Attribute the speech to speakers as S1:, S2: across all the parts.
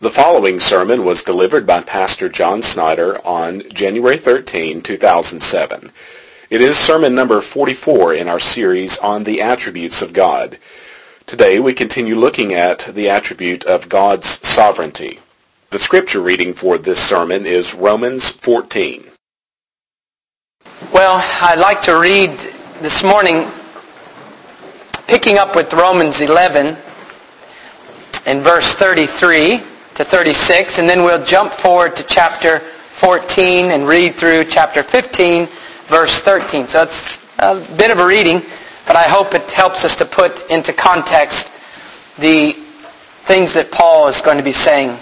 S1: The following sermon was delivered by Pastor John Snyder on January 13, 2007. It is sermon number 44 in our series on the attributes of God. Today we continue looking at the attribute of God's sovereignty. The scripture reading for this sermon is Romans 14.
S2: Well, I'd like to read this morning, picking up with Romans 11 in verse 33 to 36, and then we'll jump forward to chapter 14 and read through chapter 15, verse 13. So it's a bit of a reading, but I hope it helps us to put into context the things that Paul is going to be saying.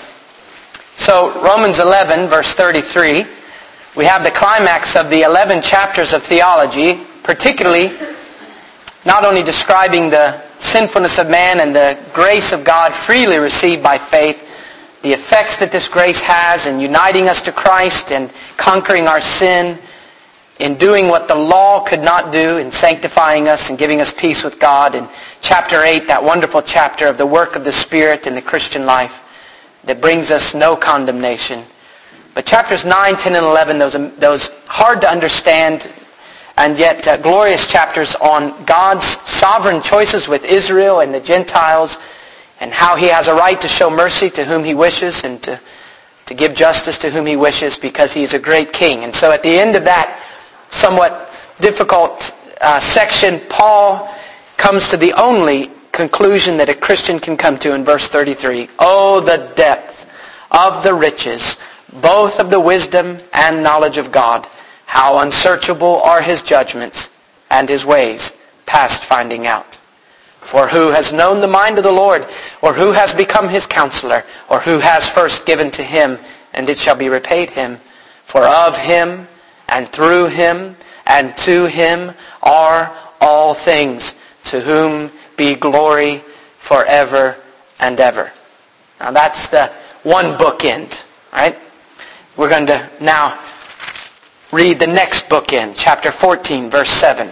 S2: So Romans 11, verse 33, we have the climax of the 11 chapters of theology, particularly not only describing the sinfulness of man and the grace of God freely received by faith, the effects that this grace has in uniting us to Christ and conquering our sin, in doing what the law could not do, in sanctifying us and giving us peace with God. In chapter 8, that wonderful chapter of the work of the Spirit in the Christian life that brings us no condemnation. But chapters 9, 10, and 11, those hard to understand and yet glorious chapters on God's sovereign choices with Israel and the Gentiles, and how He has a right to show mercy to whom He wishes and to give justice to whom He wishes, because He is a great King. And so at the end of that somewhat difficult section, Paul comes to the only conclusion that a Christian can come to in verse 33. Oh, the depth of the riches, both of the wisdom and knowledge of God. How unsearchable are His judgments and His ways past finding out. For who has known the mind of the Lord? Or who has become His counselor? Or who has first given to Him, and it shall be repaid him? For of Him, and through Him, and to Him are all things, to whom be glory forever and ever. Now that's the one bookend, right? We're going to now read the next bookend, chapter 14, verse 7.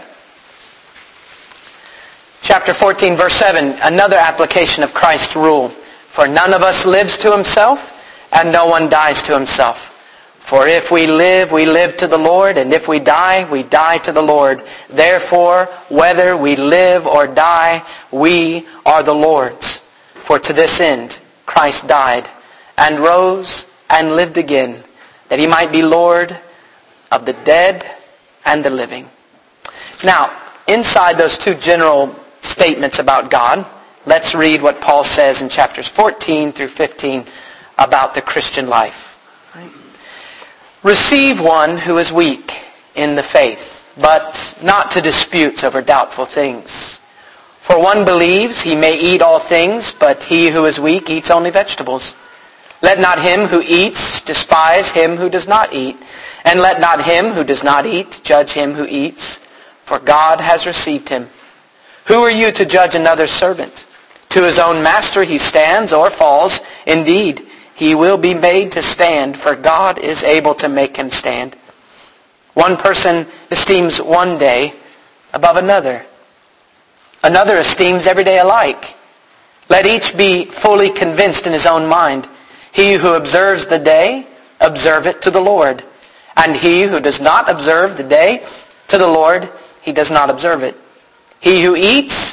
S2: Chapter 14, verse 7, another application of Christ's rule. For none of us lives to himself, and no one dies to himself. For if we live to the Lord, and if we die to the Lord. Therefore, whether we live or die, we are the Lord's. For to this end Christ died, and rose, and lived again, that He might be Lord of the dead and the living. Now, inside those two general statements about God, let's read what Paul says in chapters 14 through 15 about the Christian life. Right? Receive one who is weak in the faith, but not to disputes over doubtful things. For one believes he may eat all things, but he who is weak eats only vegetables. Let not him who eats despise him who does not eat, and let not him who does not eat judge him who eats, for God has received him. Who are you to judge another's servant? To his own master he stands or falls. Indeed, he will be made to stand, for God is able to make him stand. One person esteems one day above another. Another esteems every day alike. Let each be fully convinced in his own mind. He who observes the day, observe it to the Lord. And he who does not observe the day to the Lord, he does not observe it. He who eats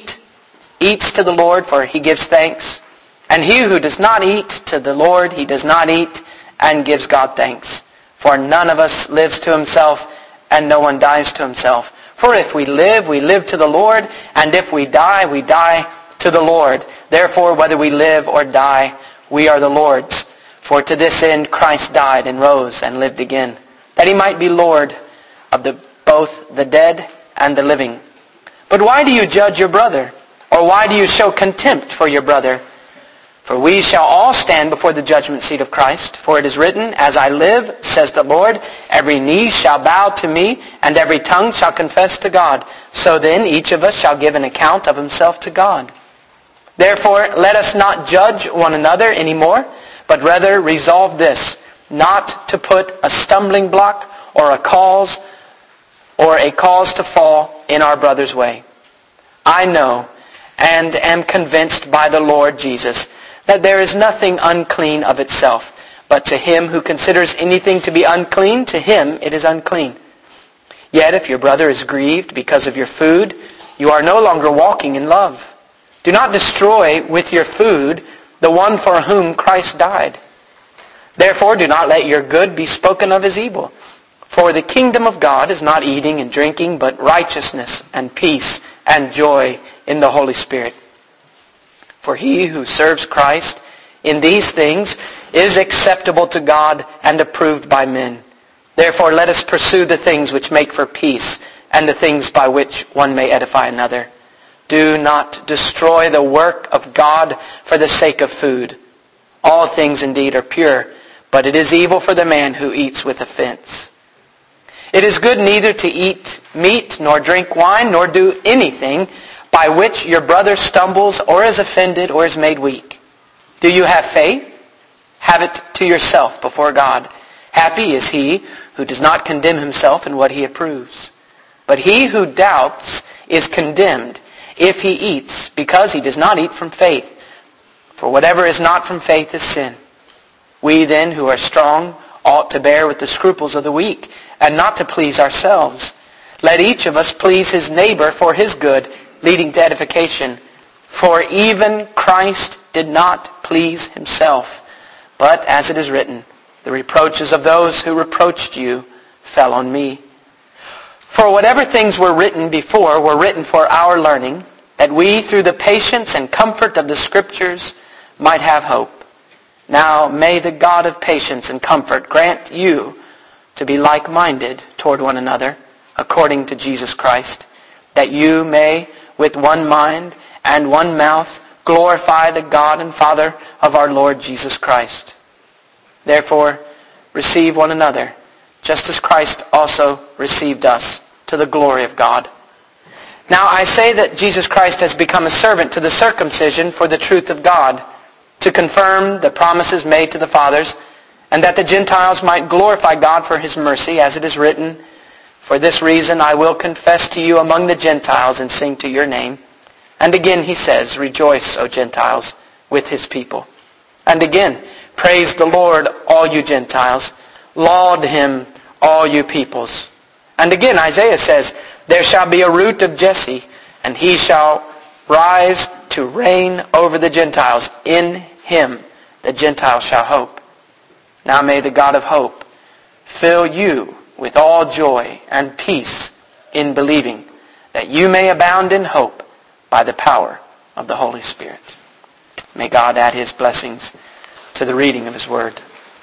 S2: to the Lord, for he gives thanks. And he who does not eat to the Lord, he does not eat and gives God thanks. For none of us lives to himself, and no one dies to himself. For if we live to the Lord, and if we die to the Lord. Therefore, whether we live or die, we are the Lord's. For to this end Christ died and rose and lived again, that He might be Lord of both the dead and the living. But why do you judge your brother? Or why do you show contempt for your brother? For we shall all stand before the judgment seat of Christ. For it is written, As I live, says the Lord, every knee shall bow to me, and every tongue shall confess to God. So then each of us shall give an account of himself to God. Therefore, let us not judge one another anymore, but rather resolve this, not to put a stumbling block or a cause to fall in our brother's way. I know and am convinced by the Lord Jesus that there is nothing unclean of itself, but to him who considers anything to be unclean, to him it is unclean. Yet if your brother is grieved because of your food, you are no longer walking in love. Do not destroy with your food the one for whom Christ died. Therefore do not let your good be spoken of as evil. For the kingdom of God is not eating and drinking, but righteousness and peace and joy in the Holy Spirit. For he who serves Christ in these things is acceptable to God and approved by men. Therefore let us pursue the things which make for peace and the things by which one may edify another. Do not destroy the work of God for the sake of food. All things indeed are pure, but it is evil for the man who eats with offense. It is good neither to eat meat, nor drink wine, nor do anything by which your brother stumbles or is offended or is made weak. Do you have faith? Have it to yourself before God. Happy is he who does not condemn himself in what he approves. But he who doubts is condemned if he eats, because he does not eat from faith. For whatever is not from faith is sin. We then who are strong ought to bear with the scruples of the weak, and not to please ourselves. Let each of us please his neighbor for his good, leading to edification. For even Christ did not please himself, but as it is written, the reproaches of those who reproached you fell on me. For whatever things were written before were written for our learning, that we through the patience and comfort of the Scriptures might have hope. Now may the God of patience and comfort grant you to be like-minded toward one another, according to Jesus Christ, that you may with one mind and one mouth glorify the God and Father of our Lord Jesus Christ. Therefore, receive one another, just as Christ also received us, to the glory of God. Now I say that Jesus Christ has become a servant to the circumcision for the truth of God, to confirm the promises made to the fathers, and that the Gentiles might glorify God for his mercy, as it is written, for this reason I will confess to you among the Gentiles and sing to your name. And again he says, rejoice, O Gentiles, with his people. And again, praise the Lord, all you Gentiles. Laud him, all you peoples. And again Isaiah says, there shall be a root of Jesse, and he shall rise to reign over the Gentiles. In him the Gentiles shall hope. Now may the God of hope fill you with all joy and peace in believing, that you may abound in hope by the power of the Holy Spirit. May God add his blessings to the reading of his word.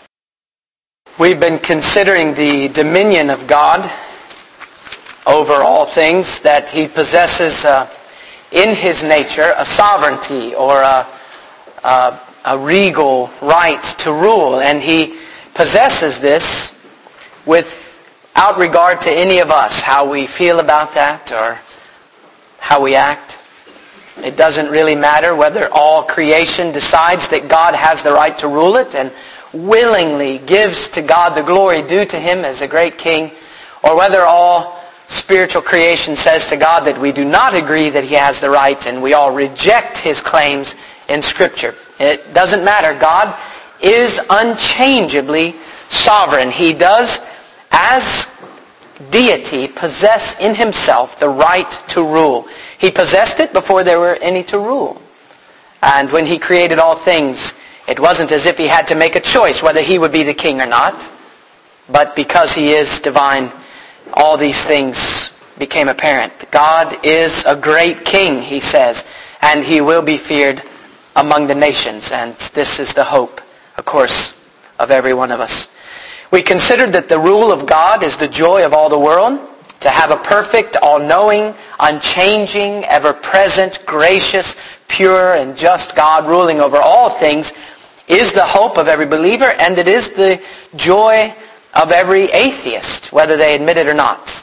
S2: We've been considering the dominion of God over all things, that he possesses in his nature a sovereignty or a regal right to rule, and he possesses this without regard to any of us, how we feel about that or how we act. It doesn't really matter whether all creation decides that God has the right to rule it and willingly gives to God the glory due to him as a great king, or whether all spiritual creation says to God that we do not agree that he has the right and we all reject his claims in Scripture. It doesn't matter. God is unchangeably sovereign. He does, as deity, possess in himself the right to rule. He possessed it before there were any to rule. And when he created all things, it wasn't as if he had to make a choice whether he would be the king or not. But because he is divine, all these things became apparent. God is a great king, he says, and he will be feared among the nations. And this is the hope, of course, of every one of us. We considered that the rule of God is the joy of all the world. To have a perfect, all-knowing, unchanging, ever-present, gracious, pure, and just God ruling over all things is the hope of every believer, and it is the joy of every atheist, whether they admit it or not.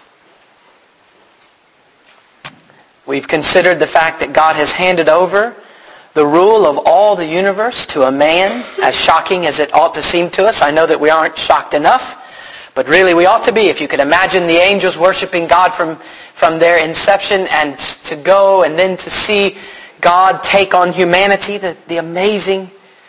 S2: We've considered the fact that God has handed over the rule of all the universe to a man, as shocking as it ought to seem to us. I know that we aren't shocked enough, but really we ought to be. If you could imagine the angels worshiping God from their inception, and to go and then to see God take on humanity, the amazing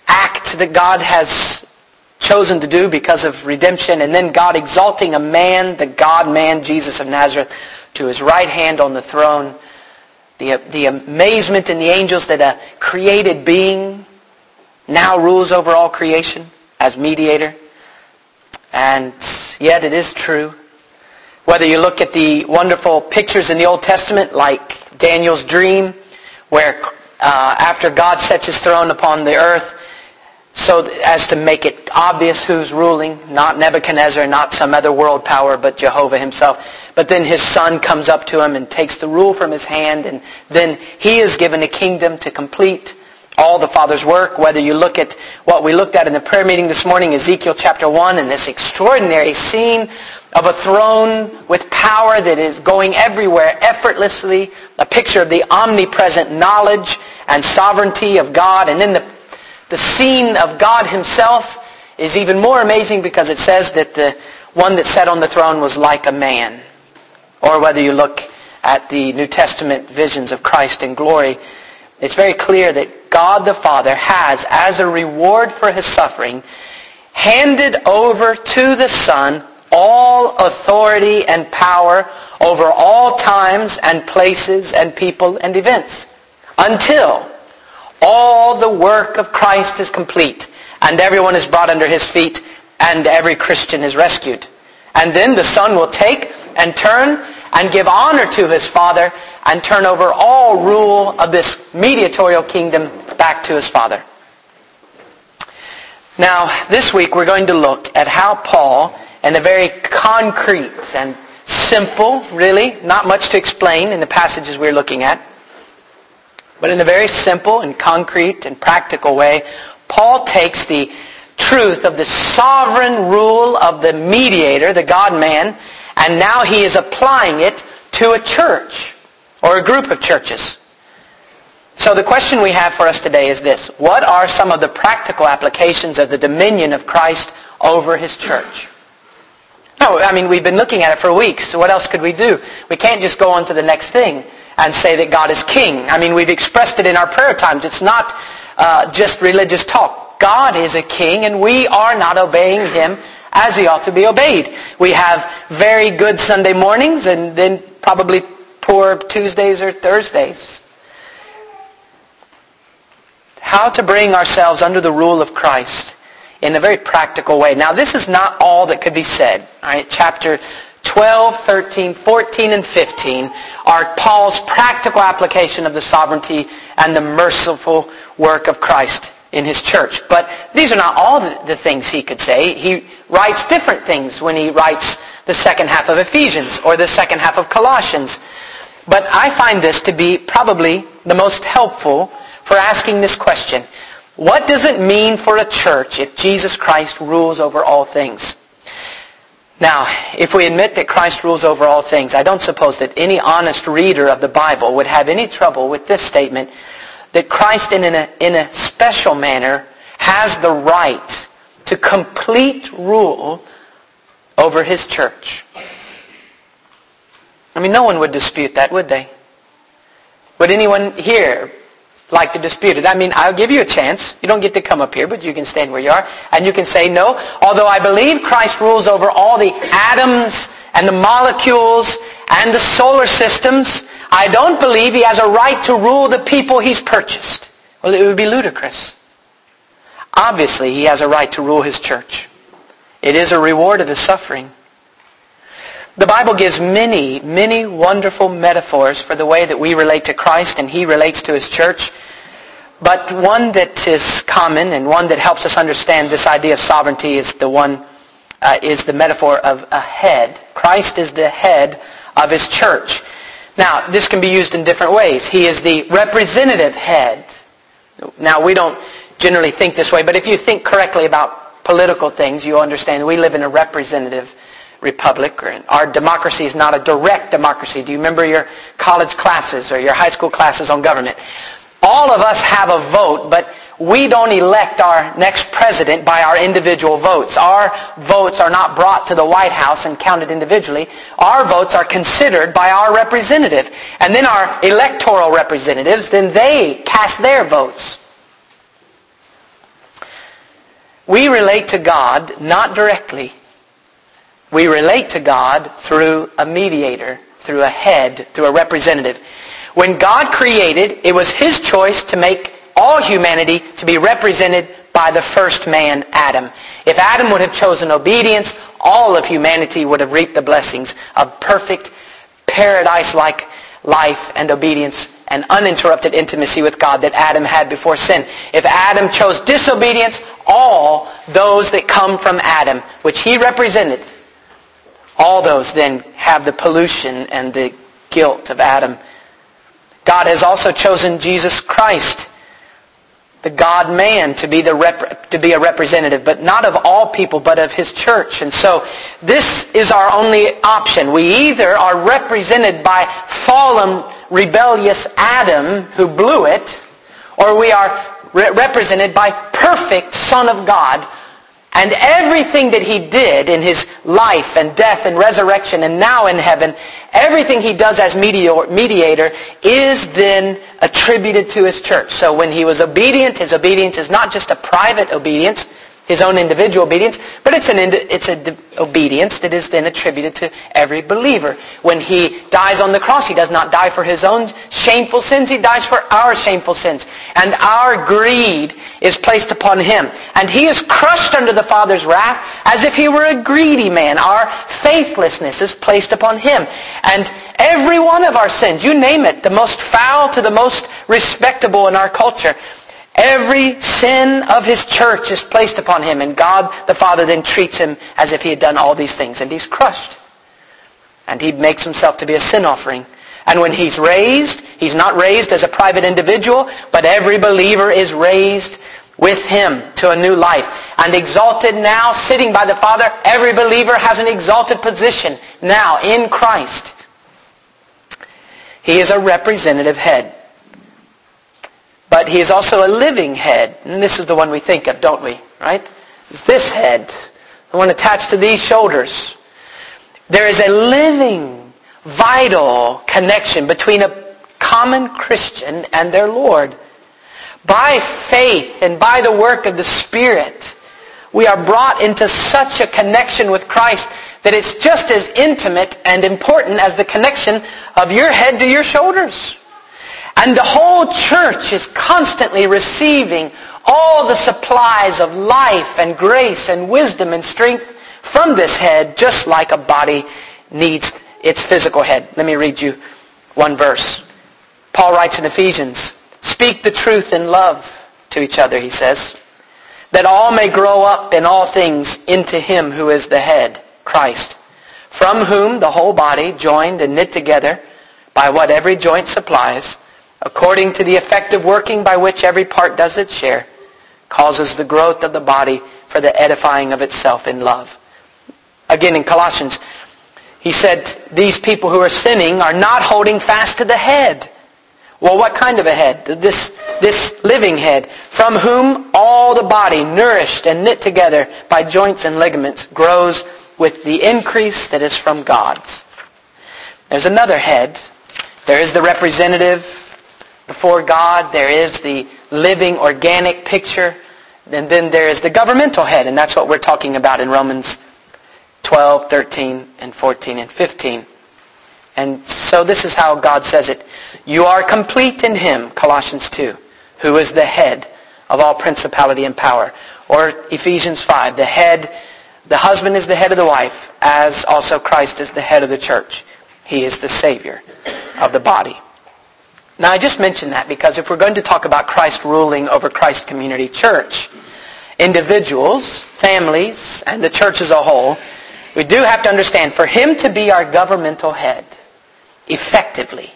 S2: act that God has chosen to do because of redemption, and then God exalting a man, the God-man, Jesus of Nazareth, to his right hand on the throne. The amazement in the angels that a created being now rules over all creation as mediator. And yet it is true. Whether you look at the wonderful pictures in the Old Testament, like Daniel's dream, where after God sets his throne upon the earth, so as to make it obvious who's ruling, not Nebuchadnezzar, not some other world power, but Jehovah himself. But then his son comes up to him and takes the rule from his hand, and then he is given a kingdom to complete all the Father's work. Whether you look at what we looked at in the prayer meeting this morning, Ezekiel chapter 1, and this extraordinary scene of a throne with power that is going everywhere effortlessly, a picture of the omnipresent knowledge and sovereignty of God. And then the scene of God himself is even more amazing because it says that the one that sat on the throne was like a man. Or whether you look at the New Testament visions of Christ in glory, it's very clear that God the Father has, as a reward for his suffering, handed over to the Son all authority and power over all times and places and people and events, until all the work of Christ is complete and everyone is brought under his feet and every Christian is rescued. And then the Son will take and turn and give honor to his Father and turn over all rule of this mediatorial kingdom back to his Father. Now, this week we're going to look at how Paul, in a very concrete and simple, really, not much to explain in the passages we're looking at, but in a very simple and concrete and practical way, Paul takes the truth of the sovereign rule of the mediator, the God-man, and now he is applying it to a church or a group of churches. So the question we have for us today is this: what are some of the practical applications of the dominion of Christ over his church? No, I mean, we've been looking at it for weeks, so what else could we do? We can't just go on to the next thing and say that God is king. I mean, we've expressed it in our prayer times. It's not just religious talk. God is a king, and we are not obeying him as he ought to be obeyed. We have very good Sunday mornings and then probably poor Tuesdays or Thursdays. How to bring ourselves under the rule of Christ in a very practical way. Now, this is not all that could be said. All right, chapter 12, 13, 14, and 15 are Paul's practical application of the sovereignty and the merciful work of Christ in his church. But these are not all the things he could say. He writes different things when he writes the second half of Ephesians or the second half of Colossians. But I find this to be probably the most helpful for asking this question: what does it mean for a church if Jesus Christ rules over all things? Now, if we admit that Christ rules over all things, I don't suppose that any honest reader of the Bible would have any trouble with this statement, that Christ in a special manner has the right to complete rule over his church. I mean, no one would dispute that, would they? Would anyone here like to dispute it? I mean, I'll give you a chance. You don't get to come up here, but you can stand where you are. And you can say, no, although I believe Christ rules over all the atoms and the molecules and the solar systems, I don't believe he has a right to rule the people he's purchased. Well, it would be ludicrous. Obviously, he has a right to rule his church. It is a reward of his suffering. The Bible gives many, many wonderful metaphors for the way that we relate to Christ and he relates to his church. But one that is common and one that helps us understand this idea of sovereignty is the metaphor of a head. Christ is the head of his church. Now, this can be used in different ways. He is the representative head. Now, we don't generally think this way, but if you think correctly about political things, you'll understand we live in a representative republic. Our democracy is not a direct democracy. Do you remember your college classes or your high school classes on government? All of us have a vote, but we don't elect our next president by our individual votes. Our votes are not brought to the White House and counted individually. Our votes are considered by our representative. And then our electoral representatives, then they cast their votes. We relate to God not directly. We relate to God through a mediator, through a head, through a representative. When God created, it was His choice to make all humanity to be represented by the first man, Adam. If Adam would have chosen obedience, all of humanity would have reaped the blessings of perfect, paradise-like life and obedience and uninterrupted intimacy with God that Adam had before sin. If Adam chose disobedience, all those that come from Adam, which he represented, all those then have the pollution and the guilt of Adam. God has also chosen Jesus Christ, the God-man, to be a representative, but not of all people, but of His church. And so this is our only option. We either are represented by fallen, rebellious Adam who blew it, or we are represented by perfect Son of God. And everything that He did in His life and death and resurrection and now in heaven, everything He does as mediator is then attributed to His church. So when He was obedient, His obedience is not just a private obedience, His own individual obedience, but it's an obedience that is then attributed to every believer. When He dies on the cross, He does not die for His own shameful sins. He dies for our shameful sins. And our greed is placed upon Him. And He is crushed under the Father's wrath as if He were a greedy man. Our faithlessness is placed upon Him. And every one of our sins, you name it, the most foul to the most respectable in our culture, every sin of His church is placed upon Him, and God the Father then treats Him as if He had done all these things, and He's crushed. And He makes Himself to be a sin offering. And when He's raised, He's not raised as a private individual, but every believer is raised with Him to a new life. And exalted now, sitting by the Father, every believer has an exalted position now in Christ. He is a representative head. But He is also a living head. And this is the one we think of, don't we? Right? It's this head, the one attached to these shoulders. There is a living, vital connection between a common Christian and their Lord. By faith and by the work of the Spirit, we are brought into such a connection with Christ that it's just as intimate and important as the connection of your head to your shoulders. And the whole church is constantly receiving all the supplies of life and grace and wisdom and strength from this head, just like a body needs its physical head. Let me read you one verse. Paul writes in Ephesians, "Speak the truth in love to each other," he says, "that all may grow up in all things into Him who is the head, Christ, from whom the whole body, joined and knit together by what every joint supplies, according to the effective working by which every part does its share, causes the growth of the body for the edifying of itself in love." Again in Colossians, he said these people who are sinning are not holding fast to the head. Well, what kind of a head? This living head, from whom all the body, nourished and knit together by joints and ligaments, grows with the increase that is from God. There's another head. There is the representative before God. There is the living, organic picture. And then there is the governmental head, and that's what we're talking about in Romans 12, 13, and 14, and 15. And so this is how God says it. "You are complete in Him," Colossians 2, "who is the head of all principality and power." Or Ephesians 5, the husband is the head of the wife, as also Christ is the head of the church. He is the Savior of the body. Now I just mentioned that because if we're going to talk about Christ ruling over Christ Community Church, individuals, families, and the church as a whole, we do have to understand, for Him to be our governmental head, effectively,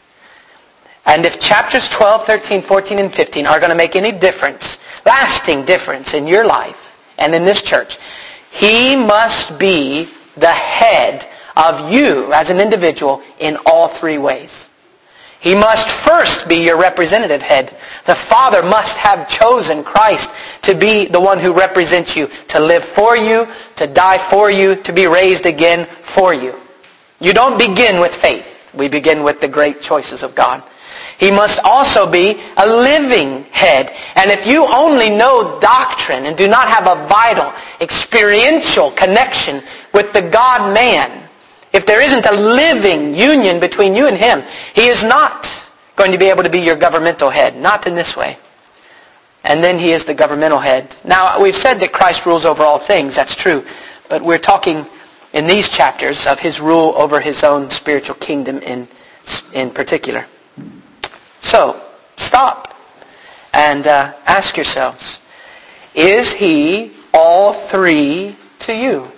S2: and if chapters 12, 13, 14, and 15 are going to make any difference, lasting difference in your life and in this church, He must be the head of you as an individual in all three ways. He must first be your representative head. The Father must have chosen Christ to be the one who represents you, to live for you, to die for you, to be raised again for you. You don't begin with faith. We begin with the great choices of God. He must also be a living head. And if you only know doctrine and do not have a vital, experiential connection with the God-man, if there isn't a living union between you and him, he is not going to be able to be your governmental head. Not in this way. And then he is the governmental head. Now, we've said that Christ rules over all things. That's true. But we're talking in these chapters of his rule over his own spiritual kingdom in particular. So, stop and ask yourselves, is he all three to you?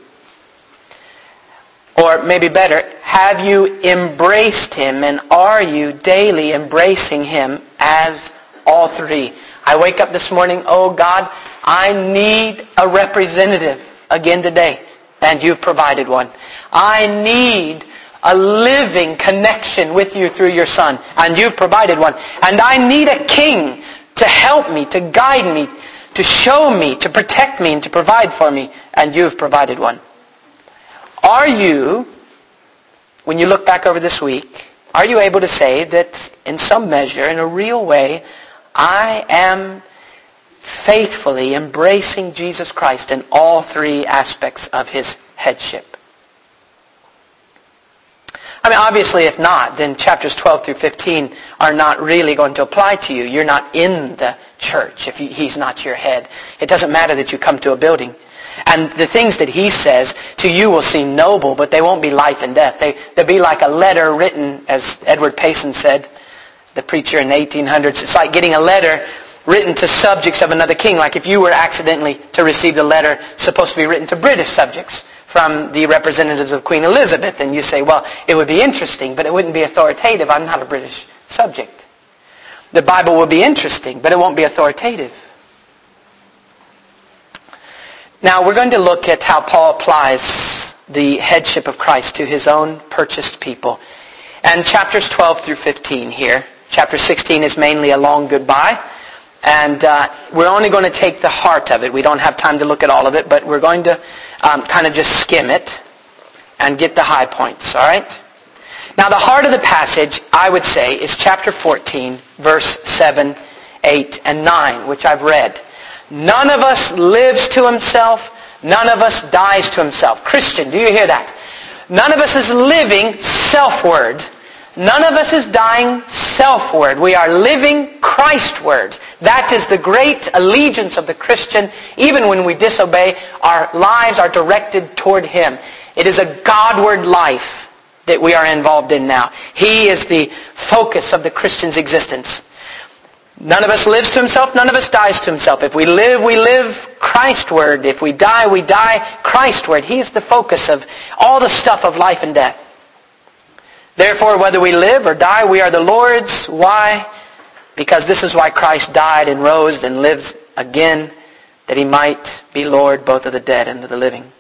S2: Or maybe better, have you embraced him, and are you daily embracing him as all three? I wake up this morning, oh God, I need a representative again today, and you've provided one. I need a living connection with you through your Son, and you've provided one. And I need a king to help me, to guide me, to show me, to protect me, and to provide for me, and you've provided one. Are you, when you look back over this week, are you able to say that in some measure, in a real way, I am faithfully embracing Jesus Christ in all three aspects of his headship? I mean, obviously, if not, then chapters 12 through 15 are not really going to apply to you. You're not in the church if he's not your head. It doesn't matter that you come to a building. And the things that he says to you will seem noble, but they won't be life and death. They'll be like a letter written, as Edward Payson said, the preacher in the 1800s. It's like getting a letter written to subjects of another king. Like if you were accidentally to receive the letter supposed to be written to British subjects from the representatives of Queen Elizabeth, and you say, well, it would be interesting, but it wouldn't be authoritative. I'm not a British subject. The Bible will be interesting, but it won't be authoritative. Now, we're going to look at how Paul applies the headship of Christ to his own purchased people. And chapters 12 through 15 here. Chapter 16 is mainly a long goodbye. And we're only going to take the heart of it. We don't have time to look at all of it, but we're going to kind of just skim it and get the high points, all right? Now, the heart of the passage, I would say, is chapter 14, verse 7, 8, and 9, which I've read. None of us lives to himself. None of us dies to himself. Christian, do you hear that? None of us is living self-word. None of us is dying self-word. We are living Christ-word. That is the great allegiance of the Christian. Even when we disobey, our lives are directed toward him. It is a Godward life that we are involved in now. He is the focus of the Christian's existence. None of us lives to himself. None of us dies to himself. If we live Christ-word. If we die Christ-word. He is the focus of all the stuff of life and death. Therefore, whether we live or die, we are the Lord's. Why? Because this is why Christ died and rose and lives again, that he might be Lord both of the dead and of the living.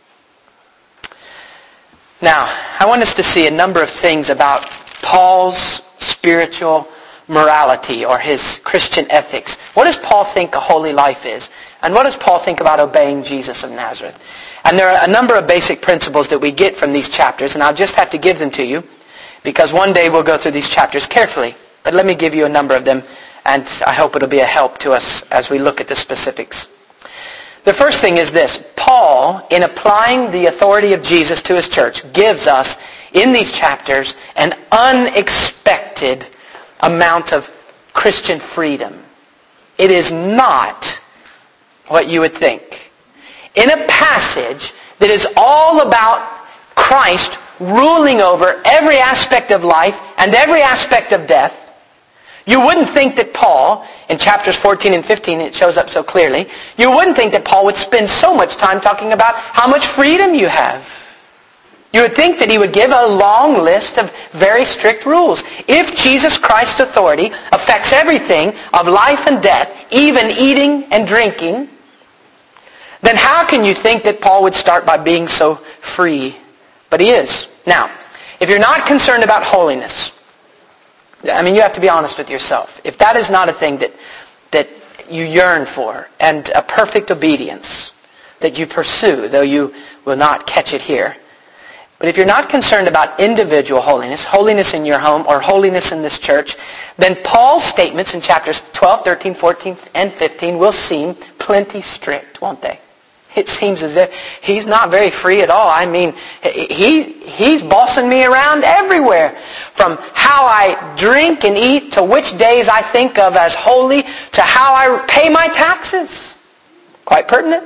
S2: Now, I want us to see a number of things about Paul's spiritual morality or his Christian ethics. What does Paul think a holy life is? And what does Paul think about obeying Jesus of Nazareth? And there are a number of basic principles that we get from these chapters, and I'll just have to give them to you, because one day we'll go through these chapters carefully. But let me give you a number of them, and I hope it'll be a help to us as we look at the specifics. The first thing is this. Paul, in applying the authority of Jesus to his church, gives us, in these chapters, an unexpected amount of Christian freedom. It is not what you would think. In a passage that is all about Christ ruling over every aspect of life and every aspect of death, you wouldn't think that Paul, in chapters 14 and 15, it shows up so clearly, you wouldn't think that Paul would spend so much time talking about how much freedom you have. You would think that he would give a long list of very strict rules. If Jesus Christ's authority affects everything of life and death, even eating and drinking, then how can you think that Paul would start by being so free? But he is. Now, if you're not concerned about holiness, I mean, you have to be honest with yourself. If that is not a thing that you yearn for, and a perfect obedience that you pursue, though you will not catch it here, But if you're not concerned about individual holiness, holiness in your home, or holiness in this church, then Paul's statements in chapters 12, 13, 14, and 15 will seem plenty strict, won't they? It seems as if he's not very free at all. I mean, he's bossing me around everywhere. From how I drink and eat to which days I think of as holy to how I pay my taxes. Quite pertinent.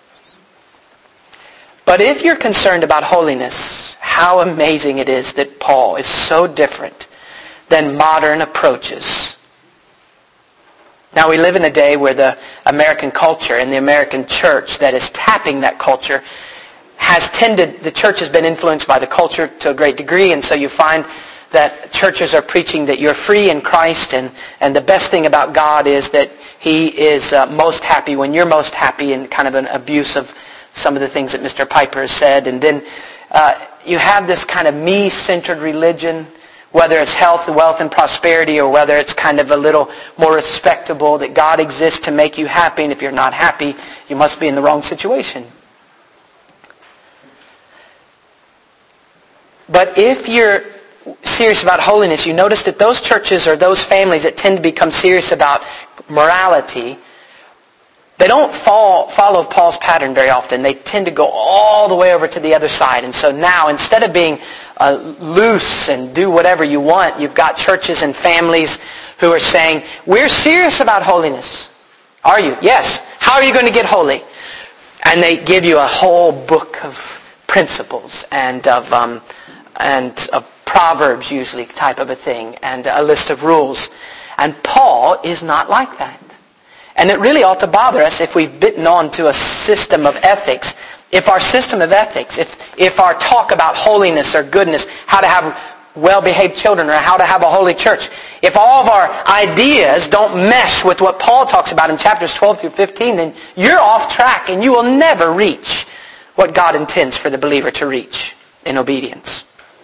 S2: But if you're concerned about holiness, how amazing it is that Paul is so different than modern approaches. Now we live in a day where the American culture and the American church that is tapping that culture the church has been influenced by the culture to a great degree, and so you find that churches are preaching that you're free in Christ, and the best thing about God is that He is most happy when you're most happy, and kind of an abuse of some of the things that Mr. Piper has said. And then you have this kind of me-centered religion, whether it's health, wealth, and prosperity, or whether it's kind of a little more respectable, that God exists to make you happy, and if you're not happy, you must be in the wrong situation. But if you're serious about holiness, you notice that those churches or those families that tend to become serious about morality, they don't follow Paul's pattern very often. They tend to go all the way over to the other side. And so now, instead of being loose and do whatever you want, you've got churches and families who are saying, we're serious about holiness. Are you? Yes. How are you going to get holy? And they give you a whole book of principles and of Proverbs, usually, type of a thing, and a list of rules. And Paul is not like that. And it really ought to bother us if we've bitten on to a system of ethics. If our system of ethics, if our talk about holiness or goodness, how to have well-behaved children or how to have a holy church, if all of our ideas don't mesh with what Paul talks about in chapters 12 through 15, then you're off track and you will never reach what God intends for the believer to reach in obedience.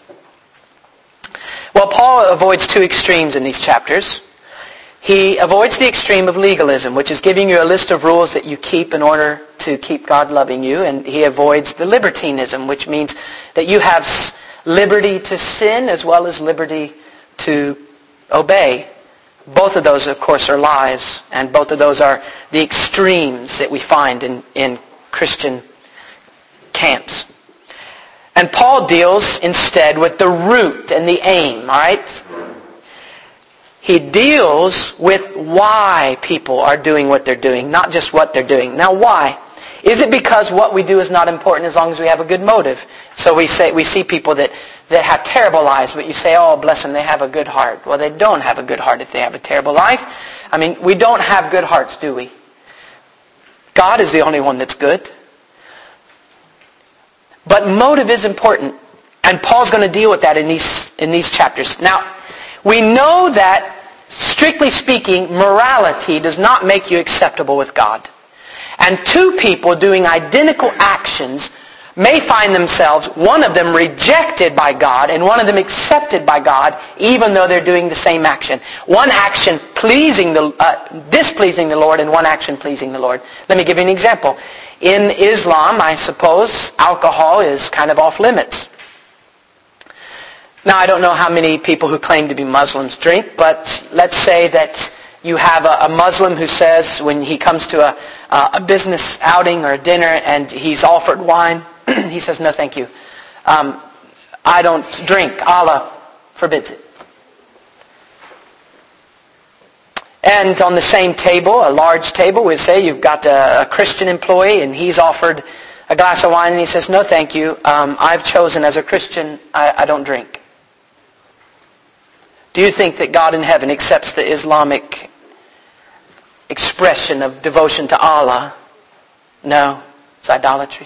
S2: Well, Paul avoids two extremes in these chapters. He avoids the extreme of legalism, which is giving you a list of rules that you keep in order to keep God loving you. And he avoids the libertinism, which means that you have liberty to sin as well as liberty to obey. Both of those, of course, are lies. And both of those are the extremes that we find in Christian camps. And Paul deals instead with the root and the aim, all right? He deals with why people are doing what they're doing, not just what they're doing. Now, why? Is it because what we do is not important as long as we have a good motive? So we see people that have terrible lives, but you say, oh, bless them, they have a good heart. Well, they don't have a good heart if they have a terrible life. I mean, we don't have good hearts, do we? God is the only one that's good. But motive is important, and Paul's going to deal with that in these chapters. Now, we know that, strictly speaking, morality does not make you acceptable with God. And two people doing identical actions may find themselves, one of them rejected by God and one of them accepted by God, even though they're doing the same action. One action displeasing the Lord and one action pleasing the Lord. Let me give you an example. In Islam, I suppose, alcohol is kind of off limits. Now, I don't know how many people who claim to be Muslims drink, but let's say that you have a Muslim who says when he comes to a business outing or a dinner and he's offered wine, he says, no, thank you. I don't drink. Allah forbids it. And on the same table, a large table, we say you've got a Christian employee and he's offered a glass of wine and he says, no, thank you. I've chosen as a Christian, I don't drink. Do you think that God in heaven accepts the Islamic expression of devotion to Allah? No, it's idolatry.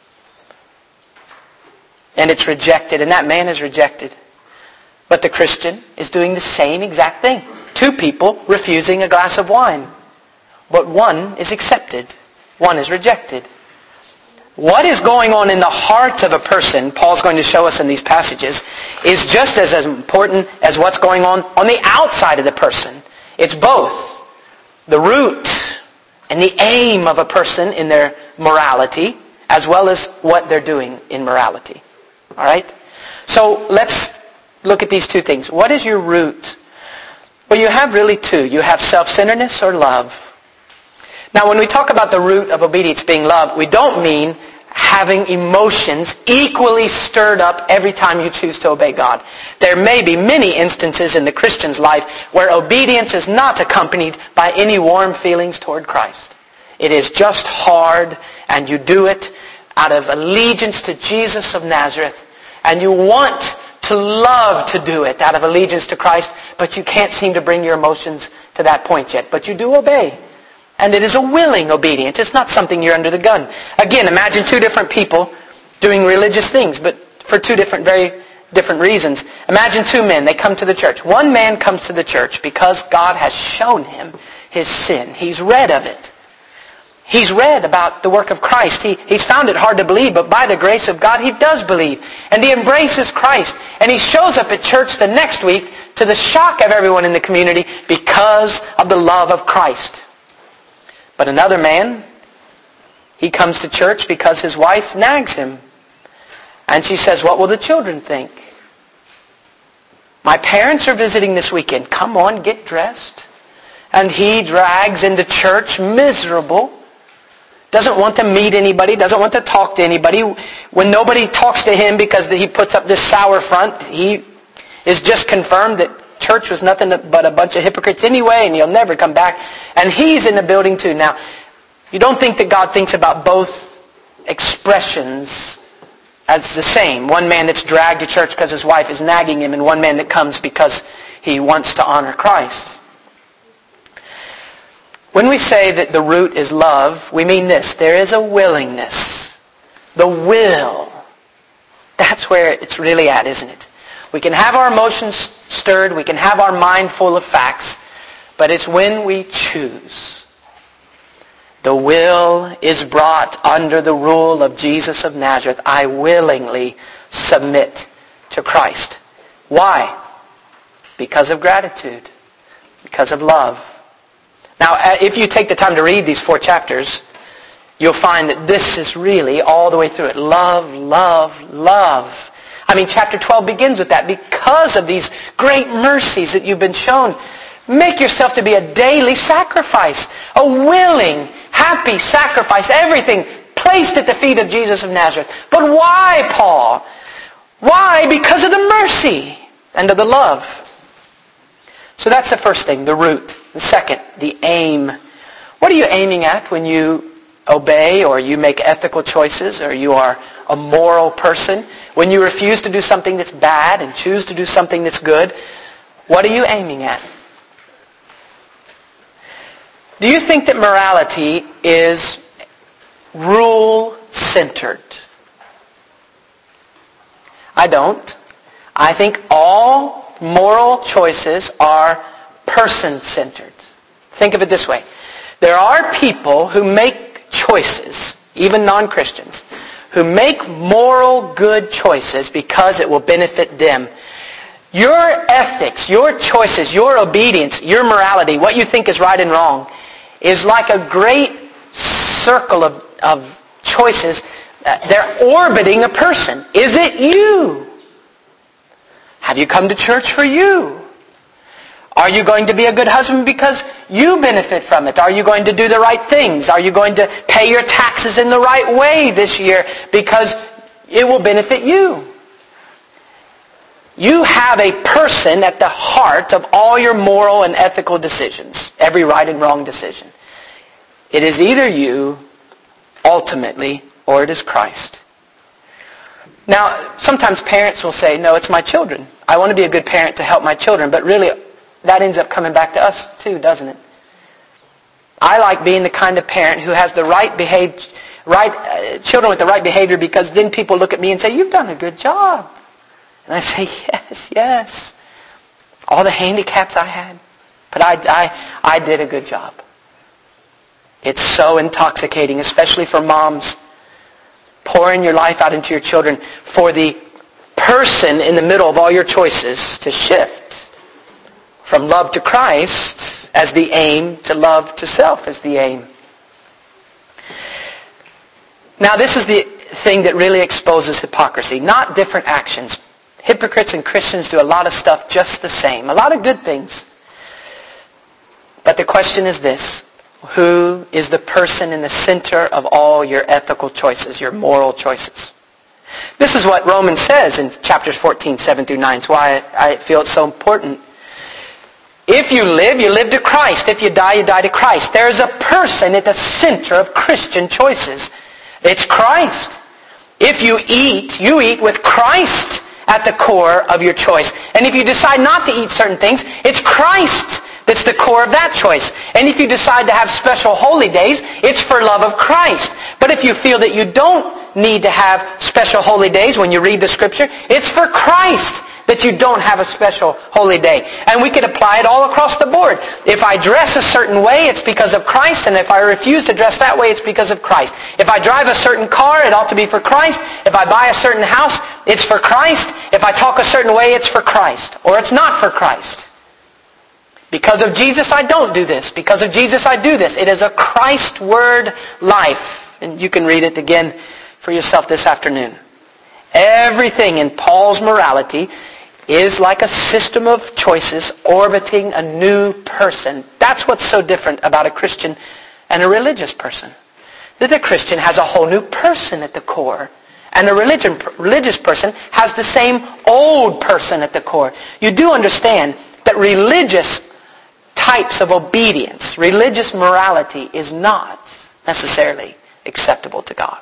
S2: And it's rejected, and that man is rejected. But the Christian is doing the same exact thing. Two people refusing a glass of wine. But one is accepted. One is rejected. What is going on in the heart of a person, Paul's going to show us in these passages, is just as important as what's going on the outside of the person. It's both the root and the aim of a person in their morality, as well as what they're doing in morality. All right? So let's look at these two things. What is your root? Well, you have really two. You have self-centeredness or love. Now, when we talk about the root of obedience being love, we don't mean having emotions equally stirred up every time you choose to obey God. There may be many instances in the Christian's life where obedience is not accompanied by any warm feelings toward Christ. It is just hard, and you do it out of allegiance to Jesus of Nazareth, and you want to love to do it out of allegiance to Christ, but you can't seem to bring your emotions to that point yet. But you do obey. And it is a willing obedience. It's not something you're under the gun. Again, imagine two different people doing religious things, but for two very different reasons. Imagine two men. They come to the church. One man comes to the church because God has shown him his sin. He's read of it. He's read about the work of Christ. He's found it hard to believe, but by the grace of God, he does believe. And he embraces Christ. And he shows up at church the next week to the shock of everyone in the community because of the love of Christ. But another man, he comes to church because his wife nags him. And she says, "What will the children think? My parents are visiting this weekend. Come on, get dressed." And he drags into church miserable. Doesn't want to meet anybody. Doesn't want to talk to anybody. When nobody talks to him because he puts up this sour front, he is just confirmed that church was nothing but a bunch of hypocrites anyway, and he'll never come back. And he's in the building too. Now, you don't think that God thinks about both expressions as the same. One man that's dragged to church because his wife is nagging him, and one man that comes because he wants to honor Christ. When we say that the root is love, we mean this. There is a willingness. The will. That's where it's really at, isn't it? We can have our emotions stirred. We can have our mind full of facts. But it's when we choose. The will is brought under the rule of Jesus of Nazareth. I willingly submit to Christ. Why? Because of gratitude. Because of love. Now, if you take the time to read these 4 chapters, you'll find that this is really all the way through it. Love, love, love. I mean, chapter 12 begins with that. Because of these great mercies that you've been shown, make yourself to be a daily sacrifice. A willing, happy sacrifice. Everything placed at the feet of Jesus of Nazareth. But why, Paul? Why? Because of the mercy and of the love. So that's the first thing, the root. The second, the aim. What are you aiming at when you obey, or you make ethical choices, or you are a moral person? When you refuse to do something that's bad and choose to do something that's good, what are you aiming at? Do you think that morality is rule-centered? I don't. I think all moral choices are person-centered. Think of it this way. There are people who make choices, even non-Christians, who make moral good choices because it will benefit them. Your ethics, your choices, your obedience, your morality, what you think is right and wrong, is like a great circle of choices. They're orbiting a person. Is it you? Have you come to church for you? Are you going to be a good husband because you benefit from it? Are you going to do the right things? Are you going to pay your taxes in the right way this year because it will benefit you? You have a person at the heart of all your moral and ethical decisions, every right and wrong decision. It is either you, ultimately, or it is Christ. Now, sometimes parents will say, no, it's my children. I want to be a good parent to help my children, but really, that ends up coming back to us too, doesn't it? I like being the kind of parent who has the children with the right behavior, because then people look at me and say, you've done a good job. And I say, yes. All the handicaps I had, but I did a good job. It's so intoxicating, especially for moms, pouring your life out into your children, for the person in the middle of all your choices to shift from love to Christ as the aim to love to self as the aim. Now this is thing that really exposes hypocrisy. Not different actions. Hypocrites and Christians do a lot of stuff just the same. A lot of good things. But the question is this: who is the person in the center of all your ethical choices, your moral choices? This is what Romans says in chapters 14, 7 through 9. It's why I feel it's so important. If you live, you live to Christ. If you die to Christ. There is a person at the center of Christian choices. It's Christ. If you eat with Christ at the core of your choice. And if you decide not to eat certain things, it's Christ that's the core of that choice. And if you decide to have special holy days, it's for love of Christ. But if you feel that you don't need to have special holy days when you read the Scripture, it's for Christ that you don't have a special holy day. And we could apply it all across the board. If I dress a certain way, it's because of Christ. And if I refuse to dress that way, it's because of Christ. If I drive a certain car, it ought to be for Christ. If I buy a certain house, it's for Christ. If I talk a certain way, it's for Christ. Or it's not for Christ. Because of Jesus, I don't do this. Because of Jesus, I do this. It is a Christ word life. And you can read it again for yourself this afternoon. Everything in Paul's morality is like a system of choices orbiting a new person. That's what's so different about a Christian and a religious person. That the Christian has a whole new person at the core. And the religious person has the same old person at the core. You do understand that religious types of obedience, religious morality is not necessarily acceptable to God.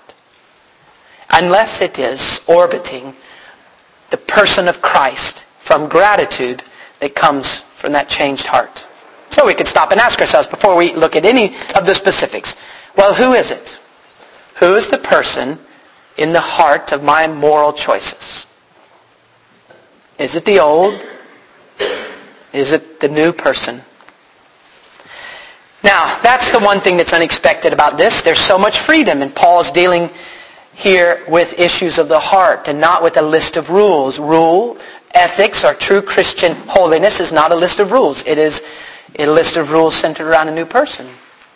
S2: Unless it is orbiting the person of Christ from gratitude that comes from that changed heart. So we could stop and ask ourselves before we look at any of the specifics. Well, who is it? Who is the person in the heart of my moral choices? Is it the old? Is it the new person? Now, that's the one thing that's unexpected about this. There's so much freedom, and Paul's dealing here with issues of the heart and not with a list of rules. Ethics or true Christian holiness is not a list of rules. It is a list of rules centered around a new person.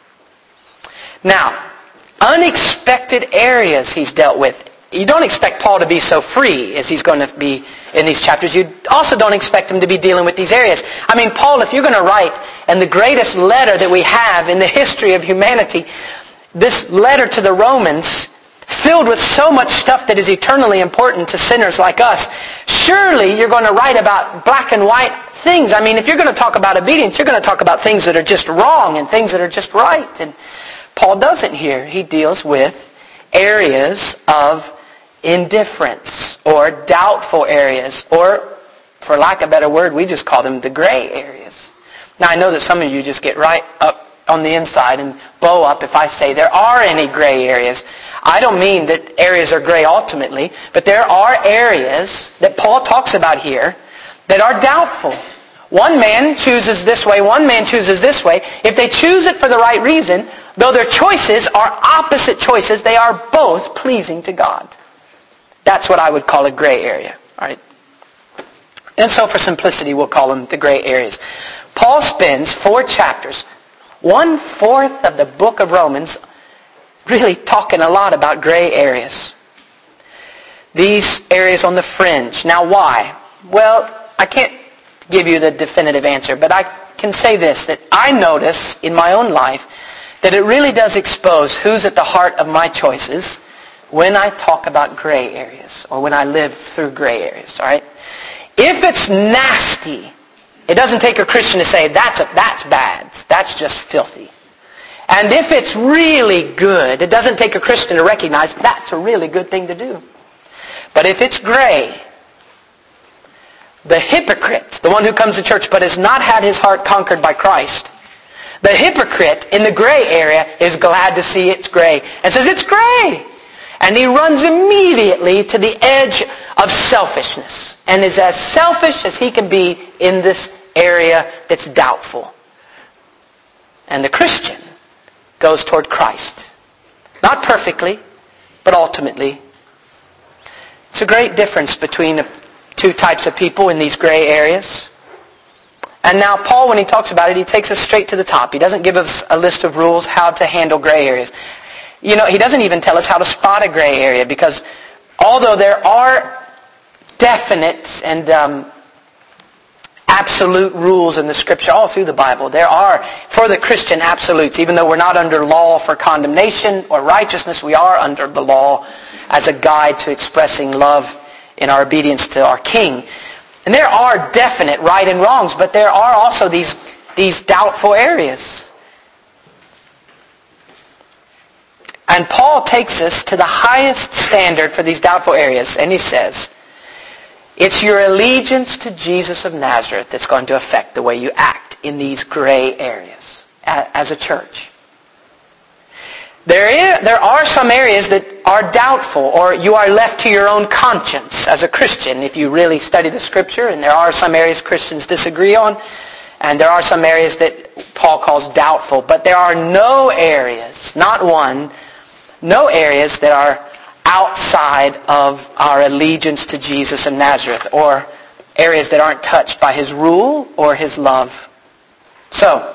S2: Now, unexpected areas he's dealt with. You don't expect Paul to be so free as he's going to be in these chapters. You also don't expect him to be dealing with these areas. I mean, Paul, if you're going to write, and the greatest letter that we have in the history of humanity, this letter to the Romans, filled with so much stuff that is eternally important to sinners like us, surely you're going to write about black and white things. I mean, if you're going to talk about obedience, you're going to talk about things that are just wrong and things that are just right. And Paul doesn't here. He deals with areas of indifference or doubtful areas, or, for lack of a better word, we just call them the gray areas. Now, I know that some of you just get right up on the inside and bow up if I say there are any gray areas. I don't mean that areas are gray ultimately, but there are areas that Paul talks about here that are doubtful. One man chooses this way, one man chooses this way. If they choose it for the right reason, though their choices are opposite choices, they are both pleasing to God. That's what I would call a gray area. All right? And so for simplicity, we'll call them the gray areas. Paul spends 4 chapters, 1/4 of the book of Romans, really talking a lot about gray areas. These areas on the fringe. Now why? Well, I can't give you the definitive answer, but I can say this, that I notice in my own life that it really does expose who's at the heart of my choices when I talk about gray areas, or when I live through gray areas, all right? If it's nasty, it doesn't take a Christian to say, that's bad, that's just filthy. And if it's really good, it doesn't take a Christian to recognize that's a really good thing to do. But if it's gray, the hypocrite, the one who comes to church but has not had his heart conquered by Christ, the hypocrite in the gray area is glad to see it's gray and says, it's gray. And he runs immediately to the edge of selfishness and is as selfish as he can be in this area that's doubtful. And the Christian goes toward Christ. Not perfectly, but ultimately. It's a great difference between the 2 types of people in these gray areas. And now Paul, when he talks about it, he takes us straight to the top. He doesn't give us a list of rules how to handle gray areas. He doesn't even tell us how to spot a gray area, because although there are definite and absolute rules in the Scripture all through the Bible, there are, for the Christian, absolutes. Even though we're not under law for condemnation or righteousness, we are under the law as a guide to expressing love in our obedience to our King. And there are definite right and wrongs, but there are also these doubtful areas. And Paul takes us to the highest standard for these doubtful areas, and he says, it's your allegiance to Jesus of Nazareth that's going to affect the way you act in these gray areas as a church. There are some areas that are doubtful, or you are left to your own conscience as a Christian if you really study the Scripture, and there are some areas Christians disagree on, and there are some areas that Paul calls doubtful. But there are no areas, not one, no areas that are outside of our allegiance to Jesus of Nazareth, or areas that aren't touched by His rule or His love. So,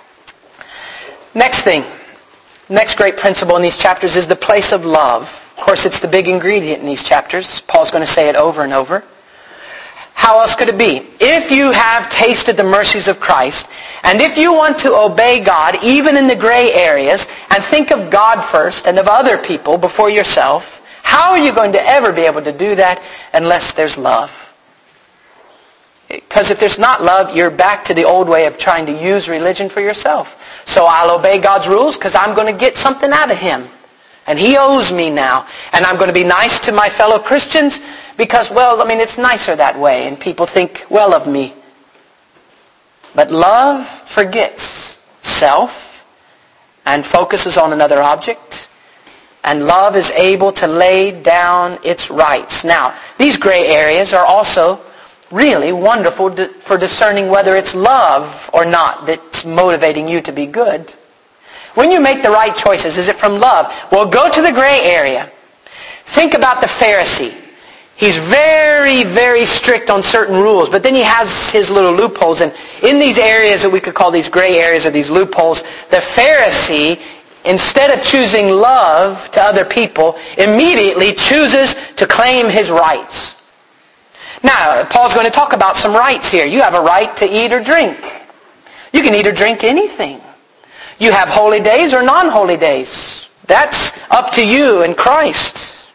S2: next great principle in these chapters is the place of love. Of course, it's the big ingredient in these chapters. Paul's going to say it over and over. How else could it be? If you have tasted the mercies of Christ, and if you want to obey God, even in the gray areas, and think of God first and of other people before yourself, how are you going to ever be able to do that unless there's love? Because if there's not love, you're back to the old way of trying to use religion for yourself. So I'll obey God's rules because I'm going to get something out of Him. And He owes me now. And I'm going to be nice to my fellow Christians because, it's nicer that way. And people think well of me. But love forgets self and focuses on another object. And love is able to lay down its rights. Now, these gray areas are also really wonderful for discerning whether it's love or not that's motivating you to be good. When you make the right choices, is it from love? Well, go to the gray area. Think about the Pharisee. He's very, very strict on certain rules, but then he has his little loopholes. And in these areas that we could call these gray areas or these loopholes, the Pharisee, instead of choosing love to other people, immediately chooses to claim his rights. Now, Paul's going to talk about some rights here. You have a right to eat or drink. You can eat or drink anything. You have holy days or non-holy days. That's up to you and Christ.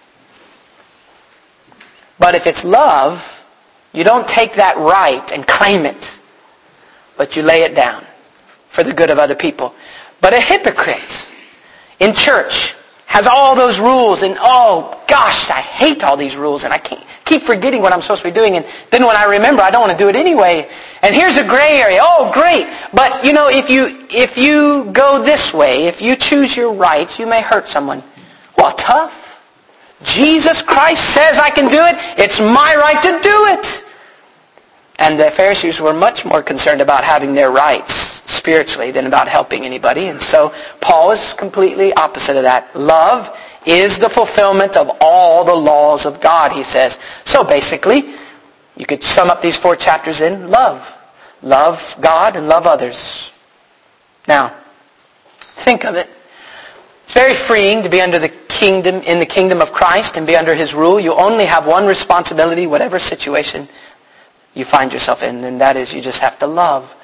S2: But if it's love, you don't take that right and claim it, but you lay it down for the good of other people. But a hypocrite in church has all those rules, and oh gosh, I hate all these rules, and I keep forgetting what I'm supposed to be doing, and then when I remember, I don't want to do it anyway. And here's a gray area. Oh, great. But, if you go this way, if you choose your rights, you may hurt someone. Well, tough. Jesus Christ says I can do it. It's my right to do it. And the Pharisees were much more concerned about having their rights spiritually than about helping anybody. And so Paul is completely opposite of that. Love is the fulfillment of all the laws of God, he says. So basically, you could sum up these 4 chapters in love. Love God and love others. Now, think of it. It's very freeing to be under the kingdom, in the kingdom of Christ, and be under His rule. You only have one responsibility, whatever situation you find yourself in, and that is you just have to love.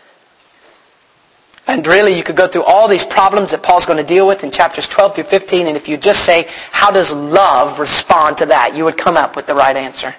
S2: And really, you could go through all these problems that Paul's going to deal with in chapters 12 through 15, and if you just say, how does love respond to that, you would come up with the right answer.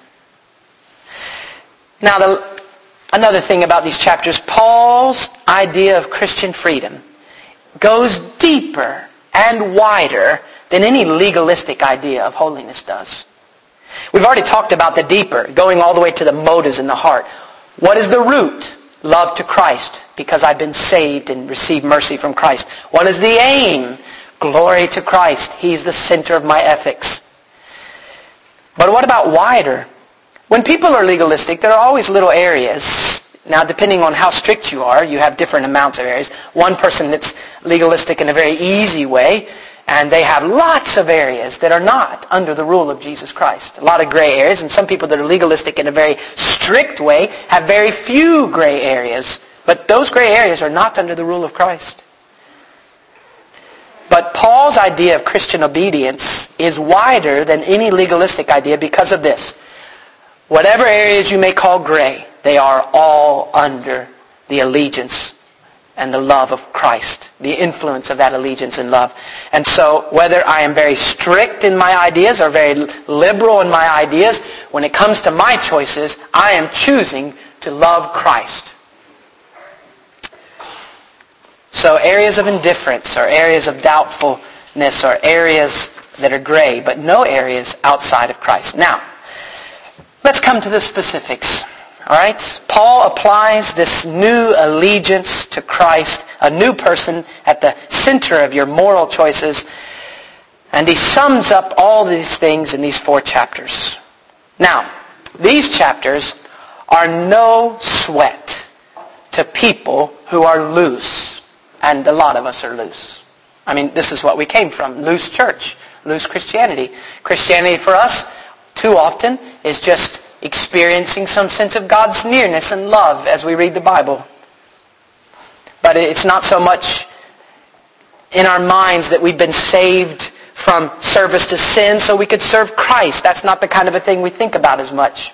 S2: Now, another thing about these chapters, Paul's idea of Christian freedom goes deeper and wider than any legalistic idea of holiness does. We've already talked about the deeper, going all the way to the motives in the heart. What is the root? Love to Christ, because I've been saved and received mercy from Christ. What is the aim? Glory to Christ. He's the center of my ethics. But what about wider? When people are legalistic, there are always little areas. Now, depending on how strict you are, you have different amounts of areas. One person that's legalistic in a very easy way, and they have lots of areas that are not under the rule of Jesus Christ. A lot of gray areas, and some people that are legalistic in a very strict way have very few gray areas. But those gray areas are not under the rule of Christ. But Paul's idea of Christian obedience is wider than any legalistic idea because of this. Whatever areas you may call gray, they are all under the allegiance and the love of Christ, the influence of that allegiance and love. And so whether I am very strict in my ideas or very liberal in my ideas, when it comes to my choices, I am choosing to love Christ. So areas of indifference or areas of doubtfulness or areas that are gray, but no areas outside of Christ. Now, let's come to the specifics. All right? Paul applies this new allegiance to Christ, a new person at the center of your moral choices, and he sums up all these things in these 4 chapters. Now, these chapters are no sweat to people who are loose, and a lot of us are loose. I mean, this is what we came from, loose church, loose Christianity. Christianity for us, too often, is just experiencing some sense of God's nearness and love as we read the Bible. But it's not so much in our minds that we've been saved from service to sin so we could serve Christ. That's not the kind of a thing we think about as much.